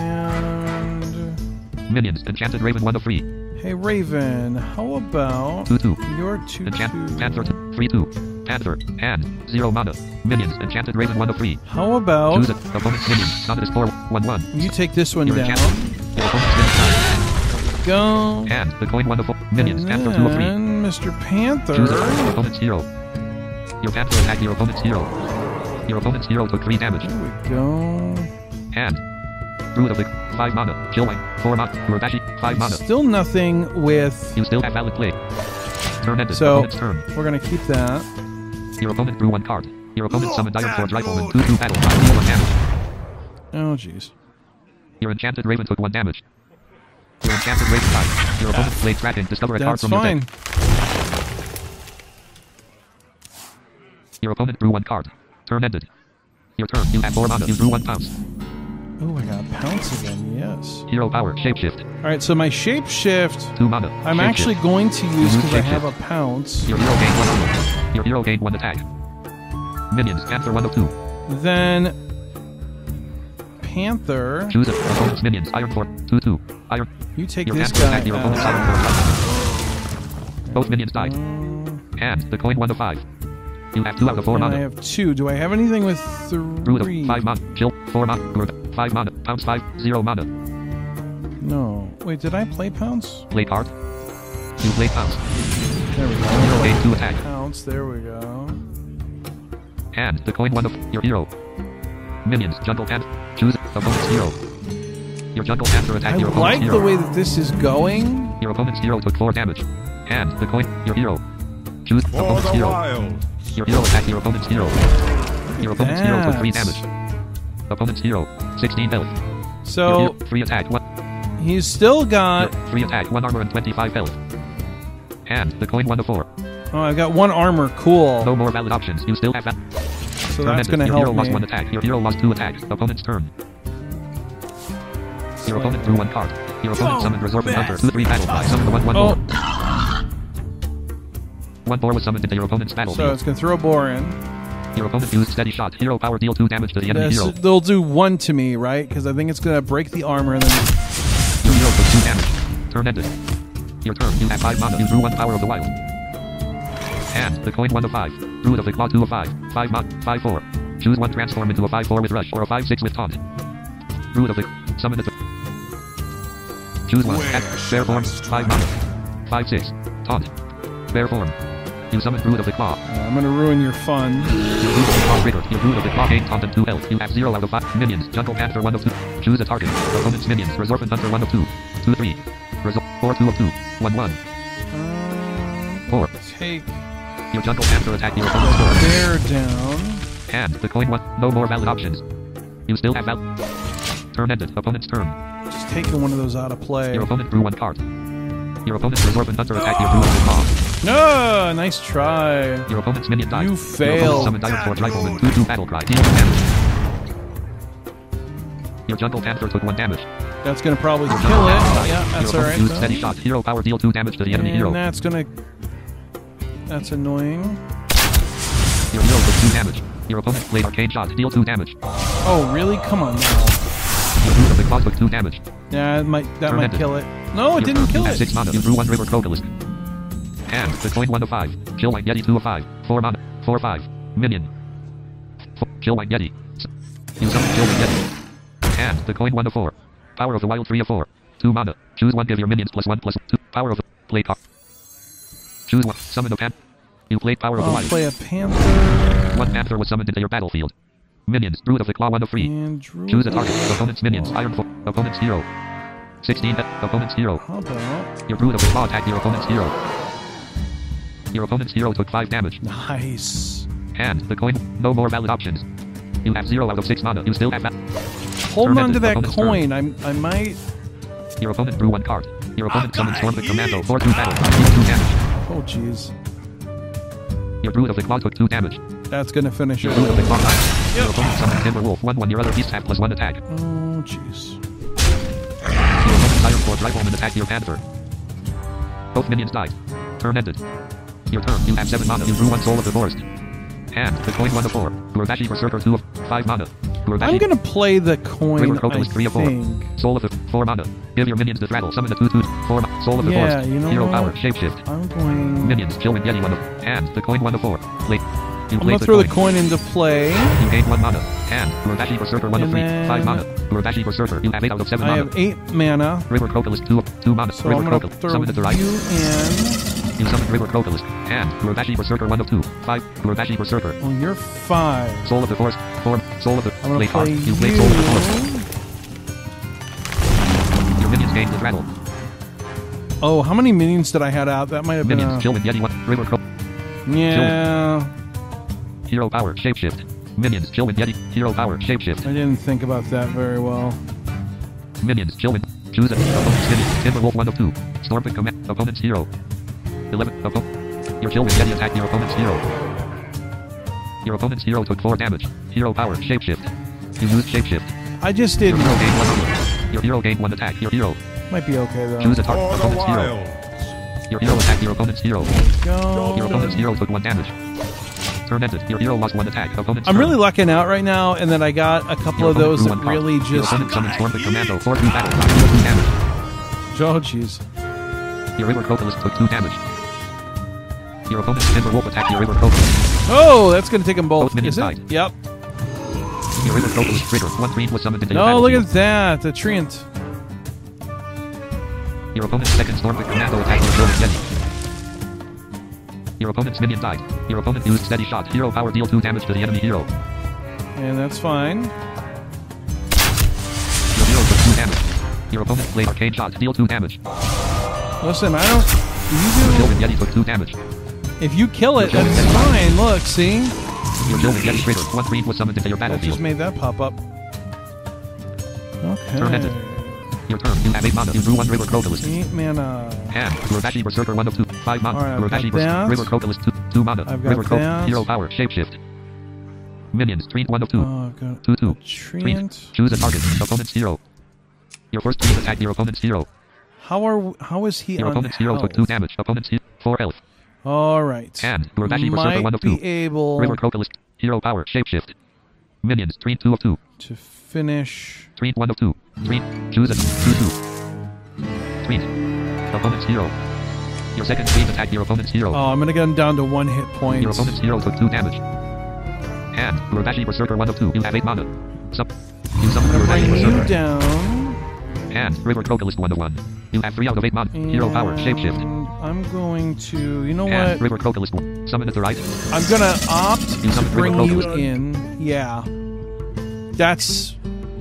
S1: And
S5: Minions. Enchanted Raven 1 of 3.
S1: hey Raven, how about
S5: 2/2.
S1: your 2/2?
S5: Enchant Panther 3/2. Panther and 0 mana. Minions. Enchanted Raven 1 of 3.
S1: How about
S5: Choose it. Opponent's minion. Summon is 4/1/1.
S1: you take this one
S5: You're
S1: down?
S5: enchanted. Your opponent's minion.
S1: Go.
S5: And the coin 1 of 4. Minions.
S1: And
S5: Panther 2 of 3.
S1: then Mr. Panther.
S5: Choose it. Your opponent's hero. Your Panther attacked your opponent's hero. Your opponent's hero took 3 damage.
S1: There we go.
S5: And Druid of the 5 mana. Chilling 4 mana. Urabashi 5 mana.
S1: Still nothing with.
S5: You still have valid play. Turn ended.
S1: So
S5: Opponent's turn.
S1: we're gonna keep that.
S5: Your opponent drew 1 card. Your opponent summoned Iron Forge Rifleman 2/2 battle cry. Deal 1 damage.
S1: Oh jeez.
S5: Your enchanted Raven took 1 damage. Your enchanted Raven died. Your opponent played Dragon. Discover a card
S1: That's
S5: from your
S1: fine.
S5: deck. Your opponent drew 1 card. Turn ended. Your turn. You have 4 mana. You drew 1 pounce.
S1: Oh, I got pounce again. Yes.
S5: Hero power. Shapeshift.
S1: All right. So my shapeshift,
S5: 2 mana.
S1: I'm
S5: Shapeshift.
S1: actually going to use because I
S5: Shapeshift.
S1: have a pounce.
S5: Your hero gained 1 armor. Your hero gained 1 attack. Minions. Panther 1 of 2.
S1: Then Panther,
S5: Choose it. Opponent's minions. Iron Forge 2/2. Iron.
S1: you take
S5: Your
S1: this
S5: Panther
S1: guy
S5: attacked your opponent's Iron
S1: out.
S5: Forge. Both minions died. And the coin 1 of 5. You have 2 out of 4
S1: And I
S5: mana.
S1: have 2. Do I have anything with
S5: Druid
S1: 3?
S5: of 5 mana. Chill 4 mana. Druid 5 mana. Pounce 5. 0 mana.
S1: No. Wait, did I play pounce?
S5: Play card. You play pounce.
S1: There we
S5: Hero
S1: go.
S5: gained 2 attack.
S1: Pounce. There we go.
S5: And the coin 1 of your hero. Minions. Jungle Panther. Choose opponent's hero. Your Jungle Panther
S1: I
S5: attacked your
S1: like
S5: opponent's
S1: the
S5: hero.
S1: way that this is going.
S5: Your opponent's hero took 4 damage. And the coin, your hero. Choose
S6: For
S5: opponent's
S6: the
S5: hero.
S6: wild.
S5: Your hero attacked your opponent's hero. Your opponent's hero took 3
S1: that.
S5: damage. Opponent's hero, 16 health. Your
S1: So
S5: hero, 3 attack, 1.
S1: he's still got.
S5: 3 attack, 1 armor and 25 health. And the coin 1 of 4.
S1: Oh, I've got 1 armor. Cool.
S5: No more valid options. You still have that.
S1: So
S5: Turn
S1: that's
S5: ended.
S1: going to
S5: Your hero
S1: help
S5: lost
S1: me.
S5: 1 attack. Your hero lost 2 attacks. Opponent's turn. Your opponent drew 1 card. Your opponent summoned Resorpent Hunter. 2/3 battle cry. Summon the 1/1
S1: Oh,
S5: boar. 1 boar was summoned into your opponent's
S1: so
S5: battlefield.
S1: it's going to throw a boar in.
S5: Your opponent used steady shot. Hero power deal 2 damage to the enemy hero.
S1: They'll do 1 to me, right? Because I think it's going to break the armor and then.
S5: Your hero took 2 damage. Turn ended. Your turn. You have 5 mana. You drew 1 Power of the Wild. And the coin 1 of 5. Druid of the Claw 2 of 5. 5 mana. 5/4. Choose 1 transform into a 5/4 with rush or a 5/6 with taunt. Druid of the summon it. Choose 1.
S6: Where
S5: Bear
S6: shall
S5: form.
S6: I
S5: 5 mana. 5/6. Taunt. Bear form. You summon Druid of the Claw.
S1: I'm going to ruin your fun.
S5: Your Druid of the Claw triggered. Your Druid of the Claw gained taunt and 2 health. You have 0 out of 5 minions. Jungle Panther 1 of 2. Choose a target. Opponent's minions. Resorpent Hunter 1 of 2. 2/3. 4 2 of 2. 1/1. 4.
S1: Take
S5: Your Jungle Panther attack your opponent's sword.
S1: bear down.
S5: And the coin 1. No more valid options. You still have valid. Turn ended. Opponent's turn.
S1: Just taking one of those out of play.
S5: Your opponent drew 1 card. Your opponent's Resorpent Hunter attacked your Druid of the Claw.
S1: No, nice try.
S5: Your opponent's minion died.
S1: You
S5: Your
S1: failed.
S5: opponent summoned Iron Forge Rifleman 2/2 battle cry. Deal 1 damage. Your Jungle Panther took 1 damage.
S1: That's going to probably
S5: Your
S1: kill
S5: Jungle
S1: it.
S5: Panther died.
S1: Yeah,
S5: Your
S1: that's
S5: opponent
S1: alright.
S5: used steady shot. Hero power deal 2 damage to the enemy hero.
S1: And that's going to. That's annoying.
S5: Your hero took 2 damage. Your opponent played Arcane Shot. Deal 2 damage.
S1: Oh, really? Come on now.
S5: Your Druid of the Claw took 2 damage.
S1: Yeah, that might
S5: Turn ended.
S1: kill it. No, it
S5: Your
S1: didn't
S5: turn.
S1: kill
S5: You have
S1: it.
S5: 6 mana. You drew 1 River Crocolisk. And the coin 1 of 5. Chill White Yeti 2 of 5. 4 mana. 4/5. Minion. Chill White Yeti. You summon Chill White Yeti. And the coin 1 of 4. Power of the Wild 3 of 4. 2 mana. Choose 1. Give your minions +1/+2. Power of the play card. Choose 1. Summon a panther. You played Power of the
S1: I'll
S5: Wild.
S1: play a panther.
S5: 1 panther was summoned into your battlefield. Minions. Druid of the Claw 1 of 3.
S1: And Druid.
S5: Choose a target. Opponent's minions. Iron Forge. Opponent's hero. 16. Opponent's hero.
S1: How about.
S5: Your Druid of the Claw attacked your opponent's hero. Your opponent's hero took 5 damage.
S1: Nice.
S5: And the coin. No more valid options. You have 0 out of 6 mana. You still have that.
S1: Holding
S5: Turn
S1: on to
S5: ended.
S1: that
S5: Opponent's
S1: coin. I might.
S5: Your opponent drew 1 card. Your opponent summoned Storm the Commando. 4/2 battle. Deal 2 damage.
S1: Oh, jeez.
S5: Your Druid of the Claw took 2 damage.
S1: That's going to finish
S5: Your
S1: it.
S5: Druid of the Claw died. Your opponent summoned Timberwolf. 1/1. Your other beasts have +1 attack.
S1: Oh, jeez.
S5: Iron Force Rifleman attacked your Panther. Both minions died. Turn ended. Your turn. You have 7 mana. You drew 1 Soul of the Forest. And the coin 1 of 4. Urabashi Berserker 2 of 5 mana. Urabashi.
S1: I'm gonna play the coin.
S5: River
S1: I
S5: Crocodile 3 of 4.
S1: think.
S5: Soul of the 4 mana. Give your minions the throttle. Summon the 2/2. 4 Soul of the
S1: Yeah,
S5: Forest.
S1: you know
S5: Hero
S1: what?
S5: power. Shapeshift.
S1: I'm going.
S5: Minions. Chill and Yeti 1 of. And the coin 1 of 4. Play. You
S1: I'm
S5: play
S1: gonna throw the coin into play.
S5: You gain 1 mana. And Urabashi Berserker 1 of
S1: And
S5: 3.
S1: then
S5: 5 mana. Urabashi Berserker. You have 8 out of 7
S1: I
S5: mana.
S1: have 8 mana.
S5: River Crocodile 2 of 2 mana.
S1: So
S5: River
S1: I'm gonna
S5: Crocodile.
S1: throw
S5: Summon the right.
S1: you in.
S5: You summon River Crocodile. And Urabashi Berserker 1 of 2. 5. Urabashi Berserker.
S1: Well, you're 5.
S5: Soul of the Forest. 4. Soul of the.
S1: I'm gonna
S5: card.
S1: play
S5: You play Soul of the Forest. Your minions gain the rattle.
S1: Oh, how many minions did I had out? That might have been
S5: Minions.
S1: a...
S5: Chill and Yeti 1. River Crocodile.
S1: Yeah,
S5: Hero power. Shapeshift. Minions. Chill and Yeti. Hero power. Shapeshift.
S1: I didn't think about that very well.
S5: Minions. Chill and. Choose it. Opponent's minion. Timberwolf 1 of 2. Stormwind command. Opponent's hero. 11. Your Chill and Yeti attacked your opponent's hero. Your opponent's hero took 4 damage. Hero power. Shapeshift. You used Shapeshift.
S1: I just
S5: Your
S1: did.
S5: hero gained 1 healing. Your hero gained 1 attack. Your hero.
S1: Might be okay though.
S5: Choose a target.
S6: For the
S5: Opponent's hero.
S6: wilds.
S5: Your hero attacked your opponent's hero.
S1: Go.
S5: Your opponent's hero took 1 damage. Turn ended. Your hero lost 1 attack. Opponent's
S1: I'm
S5: turn.
S1: really lucking out right now, and then I got a couple
S5: Your
S1: of
S5: opponent
S1: those
S5: drew
S1: that
S5: 1 card.
S1: really
S5: Your
S1: just.
S5: opponent summoned Stormwind Commando. 4-2 battle. Deal 2 damage.
S1: Oh, jeez.
S5: Your River Crocodile took 2 damage. Your opponent's Timberwolf attacked your River Crocodile.
S1: Oh, that's gonna take them both.
S5: Both minions
S1: Is it?
S5: died.
S1: Yep.
S5: Your River Crocodile trigger. 1 treant was summoned into your
S1: No, look
S5: battlefield.
S1: at that. The treant.
S5: Your opponent's second Stormwind Commando attacked your Golden Yeti. Your opponent's minion died. Your opponent used Steady Shot. Hero power. Deal 2 damage to the enemy hero.
S1: And that's fine.
S5: Your hero took 2 damage. Your opponent played Arcane Shot. Deal 2 damage.
S1: Listen, I don't.
S5: Your
S1: You
S5: Golden Yeti took 2 damage.
S1: do. If you kill it, that's fine. Look, see?
S5: Your Golden Yeti trigger. 1 treant was summoned into your
S1: That just
S5: battlefield.
S1: made that pop up.
S5: Turn ended.
S1: Okay.
S5: Your turn. You have 8 mana. You drew 1 River Crocodile.
S1: 8 mana.
S5: And Urabashi Berserker 1 of 2. 5 mana.
S1: Alright, I've
S5: Urabashi
S1: got that.
S5: River Crocodile 2 mana.
S1: I've got
S5: River
S1: that.
S5: Hero power. Shapeshift. Minions. Treant 1 of 2.
S1: Oh, I've got
S5: 2/2.
S1: a treant.
S5: Choose a target. Opponent's hero. Your first treant attacked your opponent's hero.
S1: How is he
S5: Your
S1: on
S5: opponent's hero took 2
S1: health?
S5: damage. Opponent's 4 health.
S1: All right.
S5: And Urabashi Berserker 1
S1: Might
S5: of 2.
S1: be able
S5: River Crocodile. Hero power. Shapeshift. Minions. Treant 2 of 2.
S1: to finish.
S5: Treant 1 of 2. Treant. Choose a 2/2. Treant. Opponent's hero. Your second treant attacked your opponent's hero.
S1: Oh, I'm gonna get him down to 1 hit point.
S5: Your opponent's hero took 2 damage. And Urabashi Berserker 1 of 2. You have 8 mana. You summon
S1: I'm gonna
S5: Urabashi
S1: bring you
S5: Berserker.
S1: down.
S5: And River Crocodile 1 of 1. You have 3 out of 8 mana. Hero power. Shapeshift.
S1: And I'm going to. You know
S5: And
S1: what?
S5: River Crocodile 1. Summon at the right.
S1: I'm gonna opt
S5: You
S1: to
S5: summon
S1: bring
S5: River
S1: you
S5: Crocodile.
S1: in. Yeah. That's.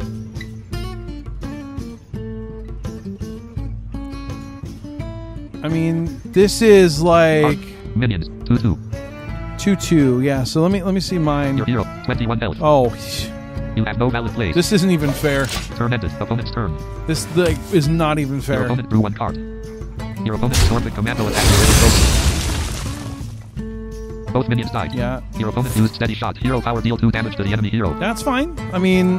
S1: I mean, this is like
S5: Minions. 2/2.
S1: 2/2. Yeah. So let me see mine.
S5: Your hero. 21 health.
S1: Oh,
S5: You have no valid plays.
S1: this isn't even fair.
S5: Turn ended. Opponent's turn.
S1: This like is not even
S5: Your
S1: fair.
S5: opponent drew 1 card. Your opponent stormed the commando attack your River Crocodile. Both minions died.
S1: Yeah,
S5: Your opponent used Steady Shot. Hero power. Deal 2 damage to the enemy hero.
S1: that's fine. I mean,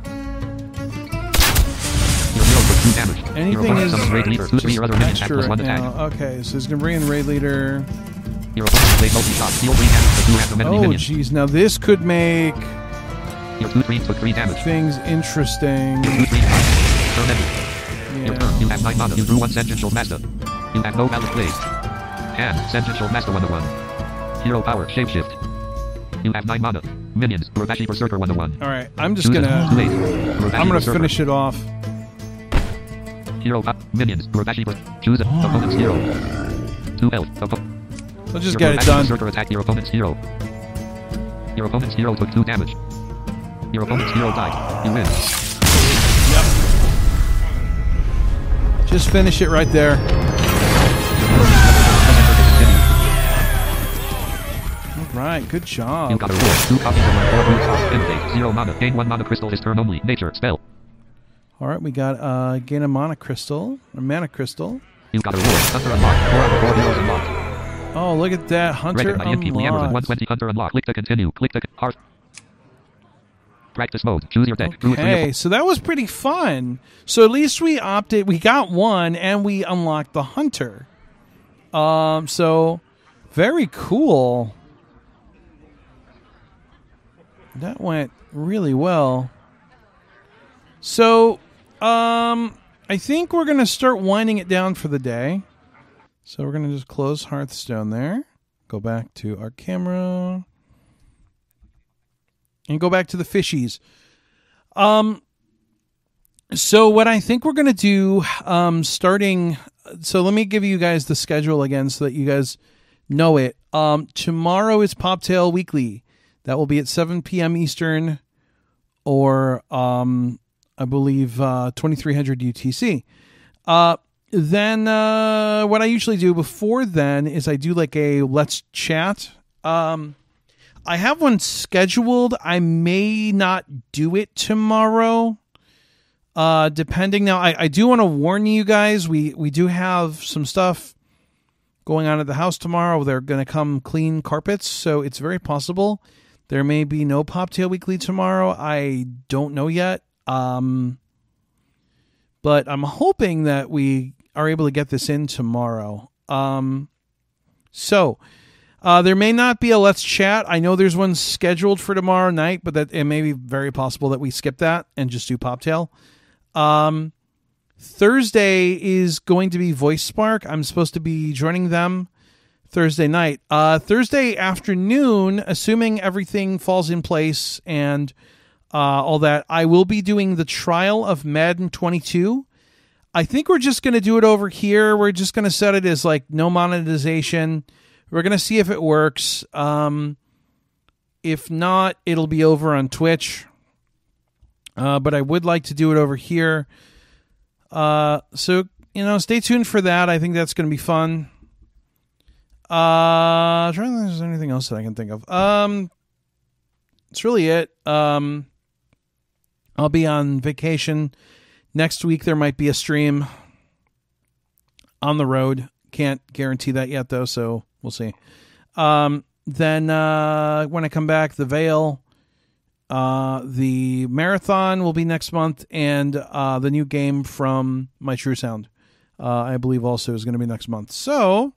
S5: Your hero took 2 damage. Your
S1: anything
S5: opponent
S1: is
S5: summoned Raid Leader. 2/3
S1: just
S5: your other minions have
S1: extra
S5: +1
S1: right
S5: attack.
S1: now. Okay, so he's gonna bring in Raid Leader.
S5: Your opponent played multi-shot. Deal 3 damage to 2 random enemy
S1: Oh,
S5: minions.
S1: jeez. Now this could make
S5: Your 2 treant took 3 damage.
S1: things interesting.
S5: Your 2 treant died. Turn ended. Your
S1: Yeah.
S5: turn. You have 9 mana. You drew 1 Sentential Master. You have no valid plays. And Sentential Master 1 of 1. Hero power. Shapeshift. You have 9 mana. Minions. Urabashi Berserker 1 of 1.
S1: All right, I'm just
S5: Choose a
S1: gonna.
S5: 2/8.
S1: I'm gonna finish it off.
S5: Hero minions. Urabashi choose a opponent's hero. 2 health.
S1: Let's just
S5: Your
S1: get it
S5: Urabashi
S1: done.
S5: Berserker attacked your opponent's hero. Your opponent's hero took 2 damage. Your opponent's hero died. You win.
S1: Just finish it right there. All right, good job.
S5: You got a reward. 2 copies of 1 4 blue cards. Inundate. 0 mana. Gain 1 mana crystal this turn only. Nature. Spell.
S1: All right, we got gain a mana crystal.
S5: You got a reward. Hunter unlocked. 4 out of 4 heroes unlocked.
S1: Oh, look at that, Hunter
S5: Record by Inky Amazon
S1: unlocked.
S5: 120 Hunter unlocked. Click to continue. Click to heart. Practice mode. Choose your deck. Drew a 3 of
S1: Okay, so that was pretty fun. So at least we got one, and we unlocked the hunter. So very cool. That went really well. So, I think we're going to start winding it down for the day. So we're going to just close Hearthstone there. Go back to our camera. And go back to the fishies. So what I think we're going to do, starting... So let me give you guys the schedule again so that you guys know it. Tomorrow is Poptail Weekly. That will be at 7 p.m. Eastern, or I believe 2300 UTC. Then what I usually do before then is I do like a Let's Chat. I have one scheduled. I may not do it tomorrow, depending. Now, I do want to warn you guys. We do have some stuff going on at the house tomorrow. They're going to come clean carpets, so it's very possible there may be no Poptail Weekly tomorrow. I don't know yet. But I'm hoping that we are able to get this in tomorrow. So there may not be a Let's Chat. I know there's one scheduled for tomorrow night, but that it may be very possible that we skip that and just do Poptail. Thursday is going to be Voice Spark. I'm supposed to be joining them Thursday night. Thursday afternoon, assuming everything falls in place and all that, I will be doing the trial of Madden 22. I think we're just going to do it over here. We're just going to set it as like no monetization. We're going to see if it works. If not, it'll be over on Twitch. But I would like to do it over here. So, stay tuned for that. I think that's going to be fun. Trying to think if there's anything else that I can think of. It's really it. I'll be on vacation next week. There might be a stream on the road. Can't guarantee that yet, though, so we'll see. Then when I come back, the Veil, the Marathon will be next month, and the new game from My True Sound, I believe, also is going to be next month. So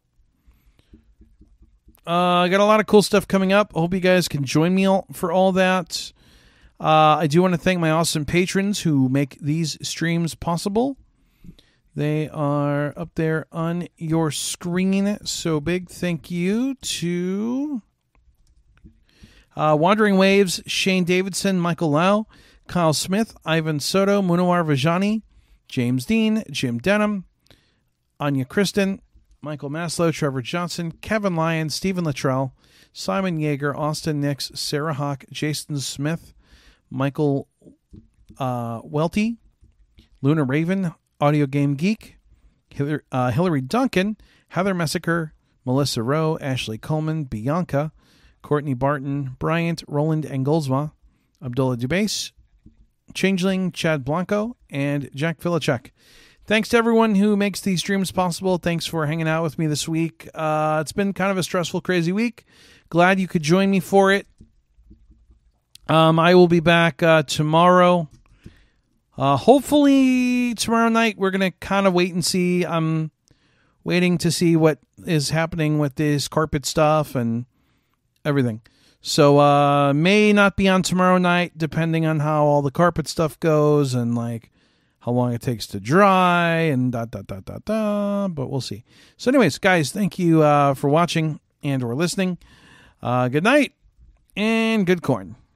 S1: I got a lot of cool stuff coming up. I hope you guys can join me for all that. I do want to thank my awesome patrons who make these streams possible. They are up there on your screen. So big thank you to Wandering Waves, Shane Davidson, Michael Lau, Kyle Smith, Ivan Soto, Munawar Vajani, James Dean, Jim Denham, Anya Kristen, Michael Maslow, Trevor Johnson, Kevin Lyon, Stephen Luttrell, Simon Yeager, Austin Nix, Sarah Hawk, Jason Smith, Michael Welty, Luna Raven, Audio Game Geek, Hillary Duncan, Heather Messiker, Melissa Rowe, Ashley Coleman, Bianca, Courtney Barton, Bryant, Roland Engolzma, Abdullah Dubase, Changeling, Chad Blanco, and Jack Filachek. Thanks to everyone who makes these streams possible. Thanks for hanging out with me this week. It's been kind of a stressful, crazy week. Glad you could join me for it. I will be back tomorrow. Hopefully tomorrow night we're going to kind of wait and see. I'm waiting to see what is happening with this carpet stuff and everything. So may not be on tomorrow night depending on how all the carpet stuff goes and like how long it takes to dry and but we'll see. So anyways, guys, thank you for watching and or listening. Good night and good corn.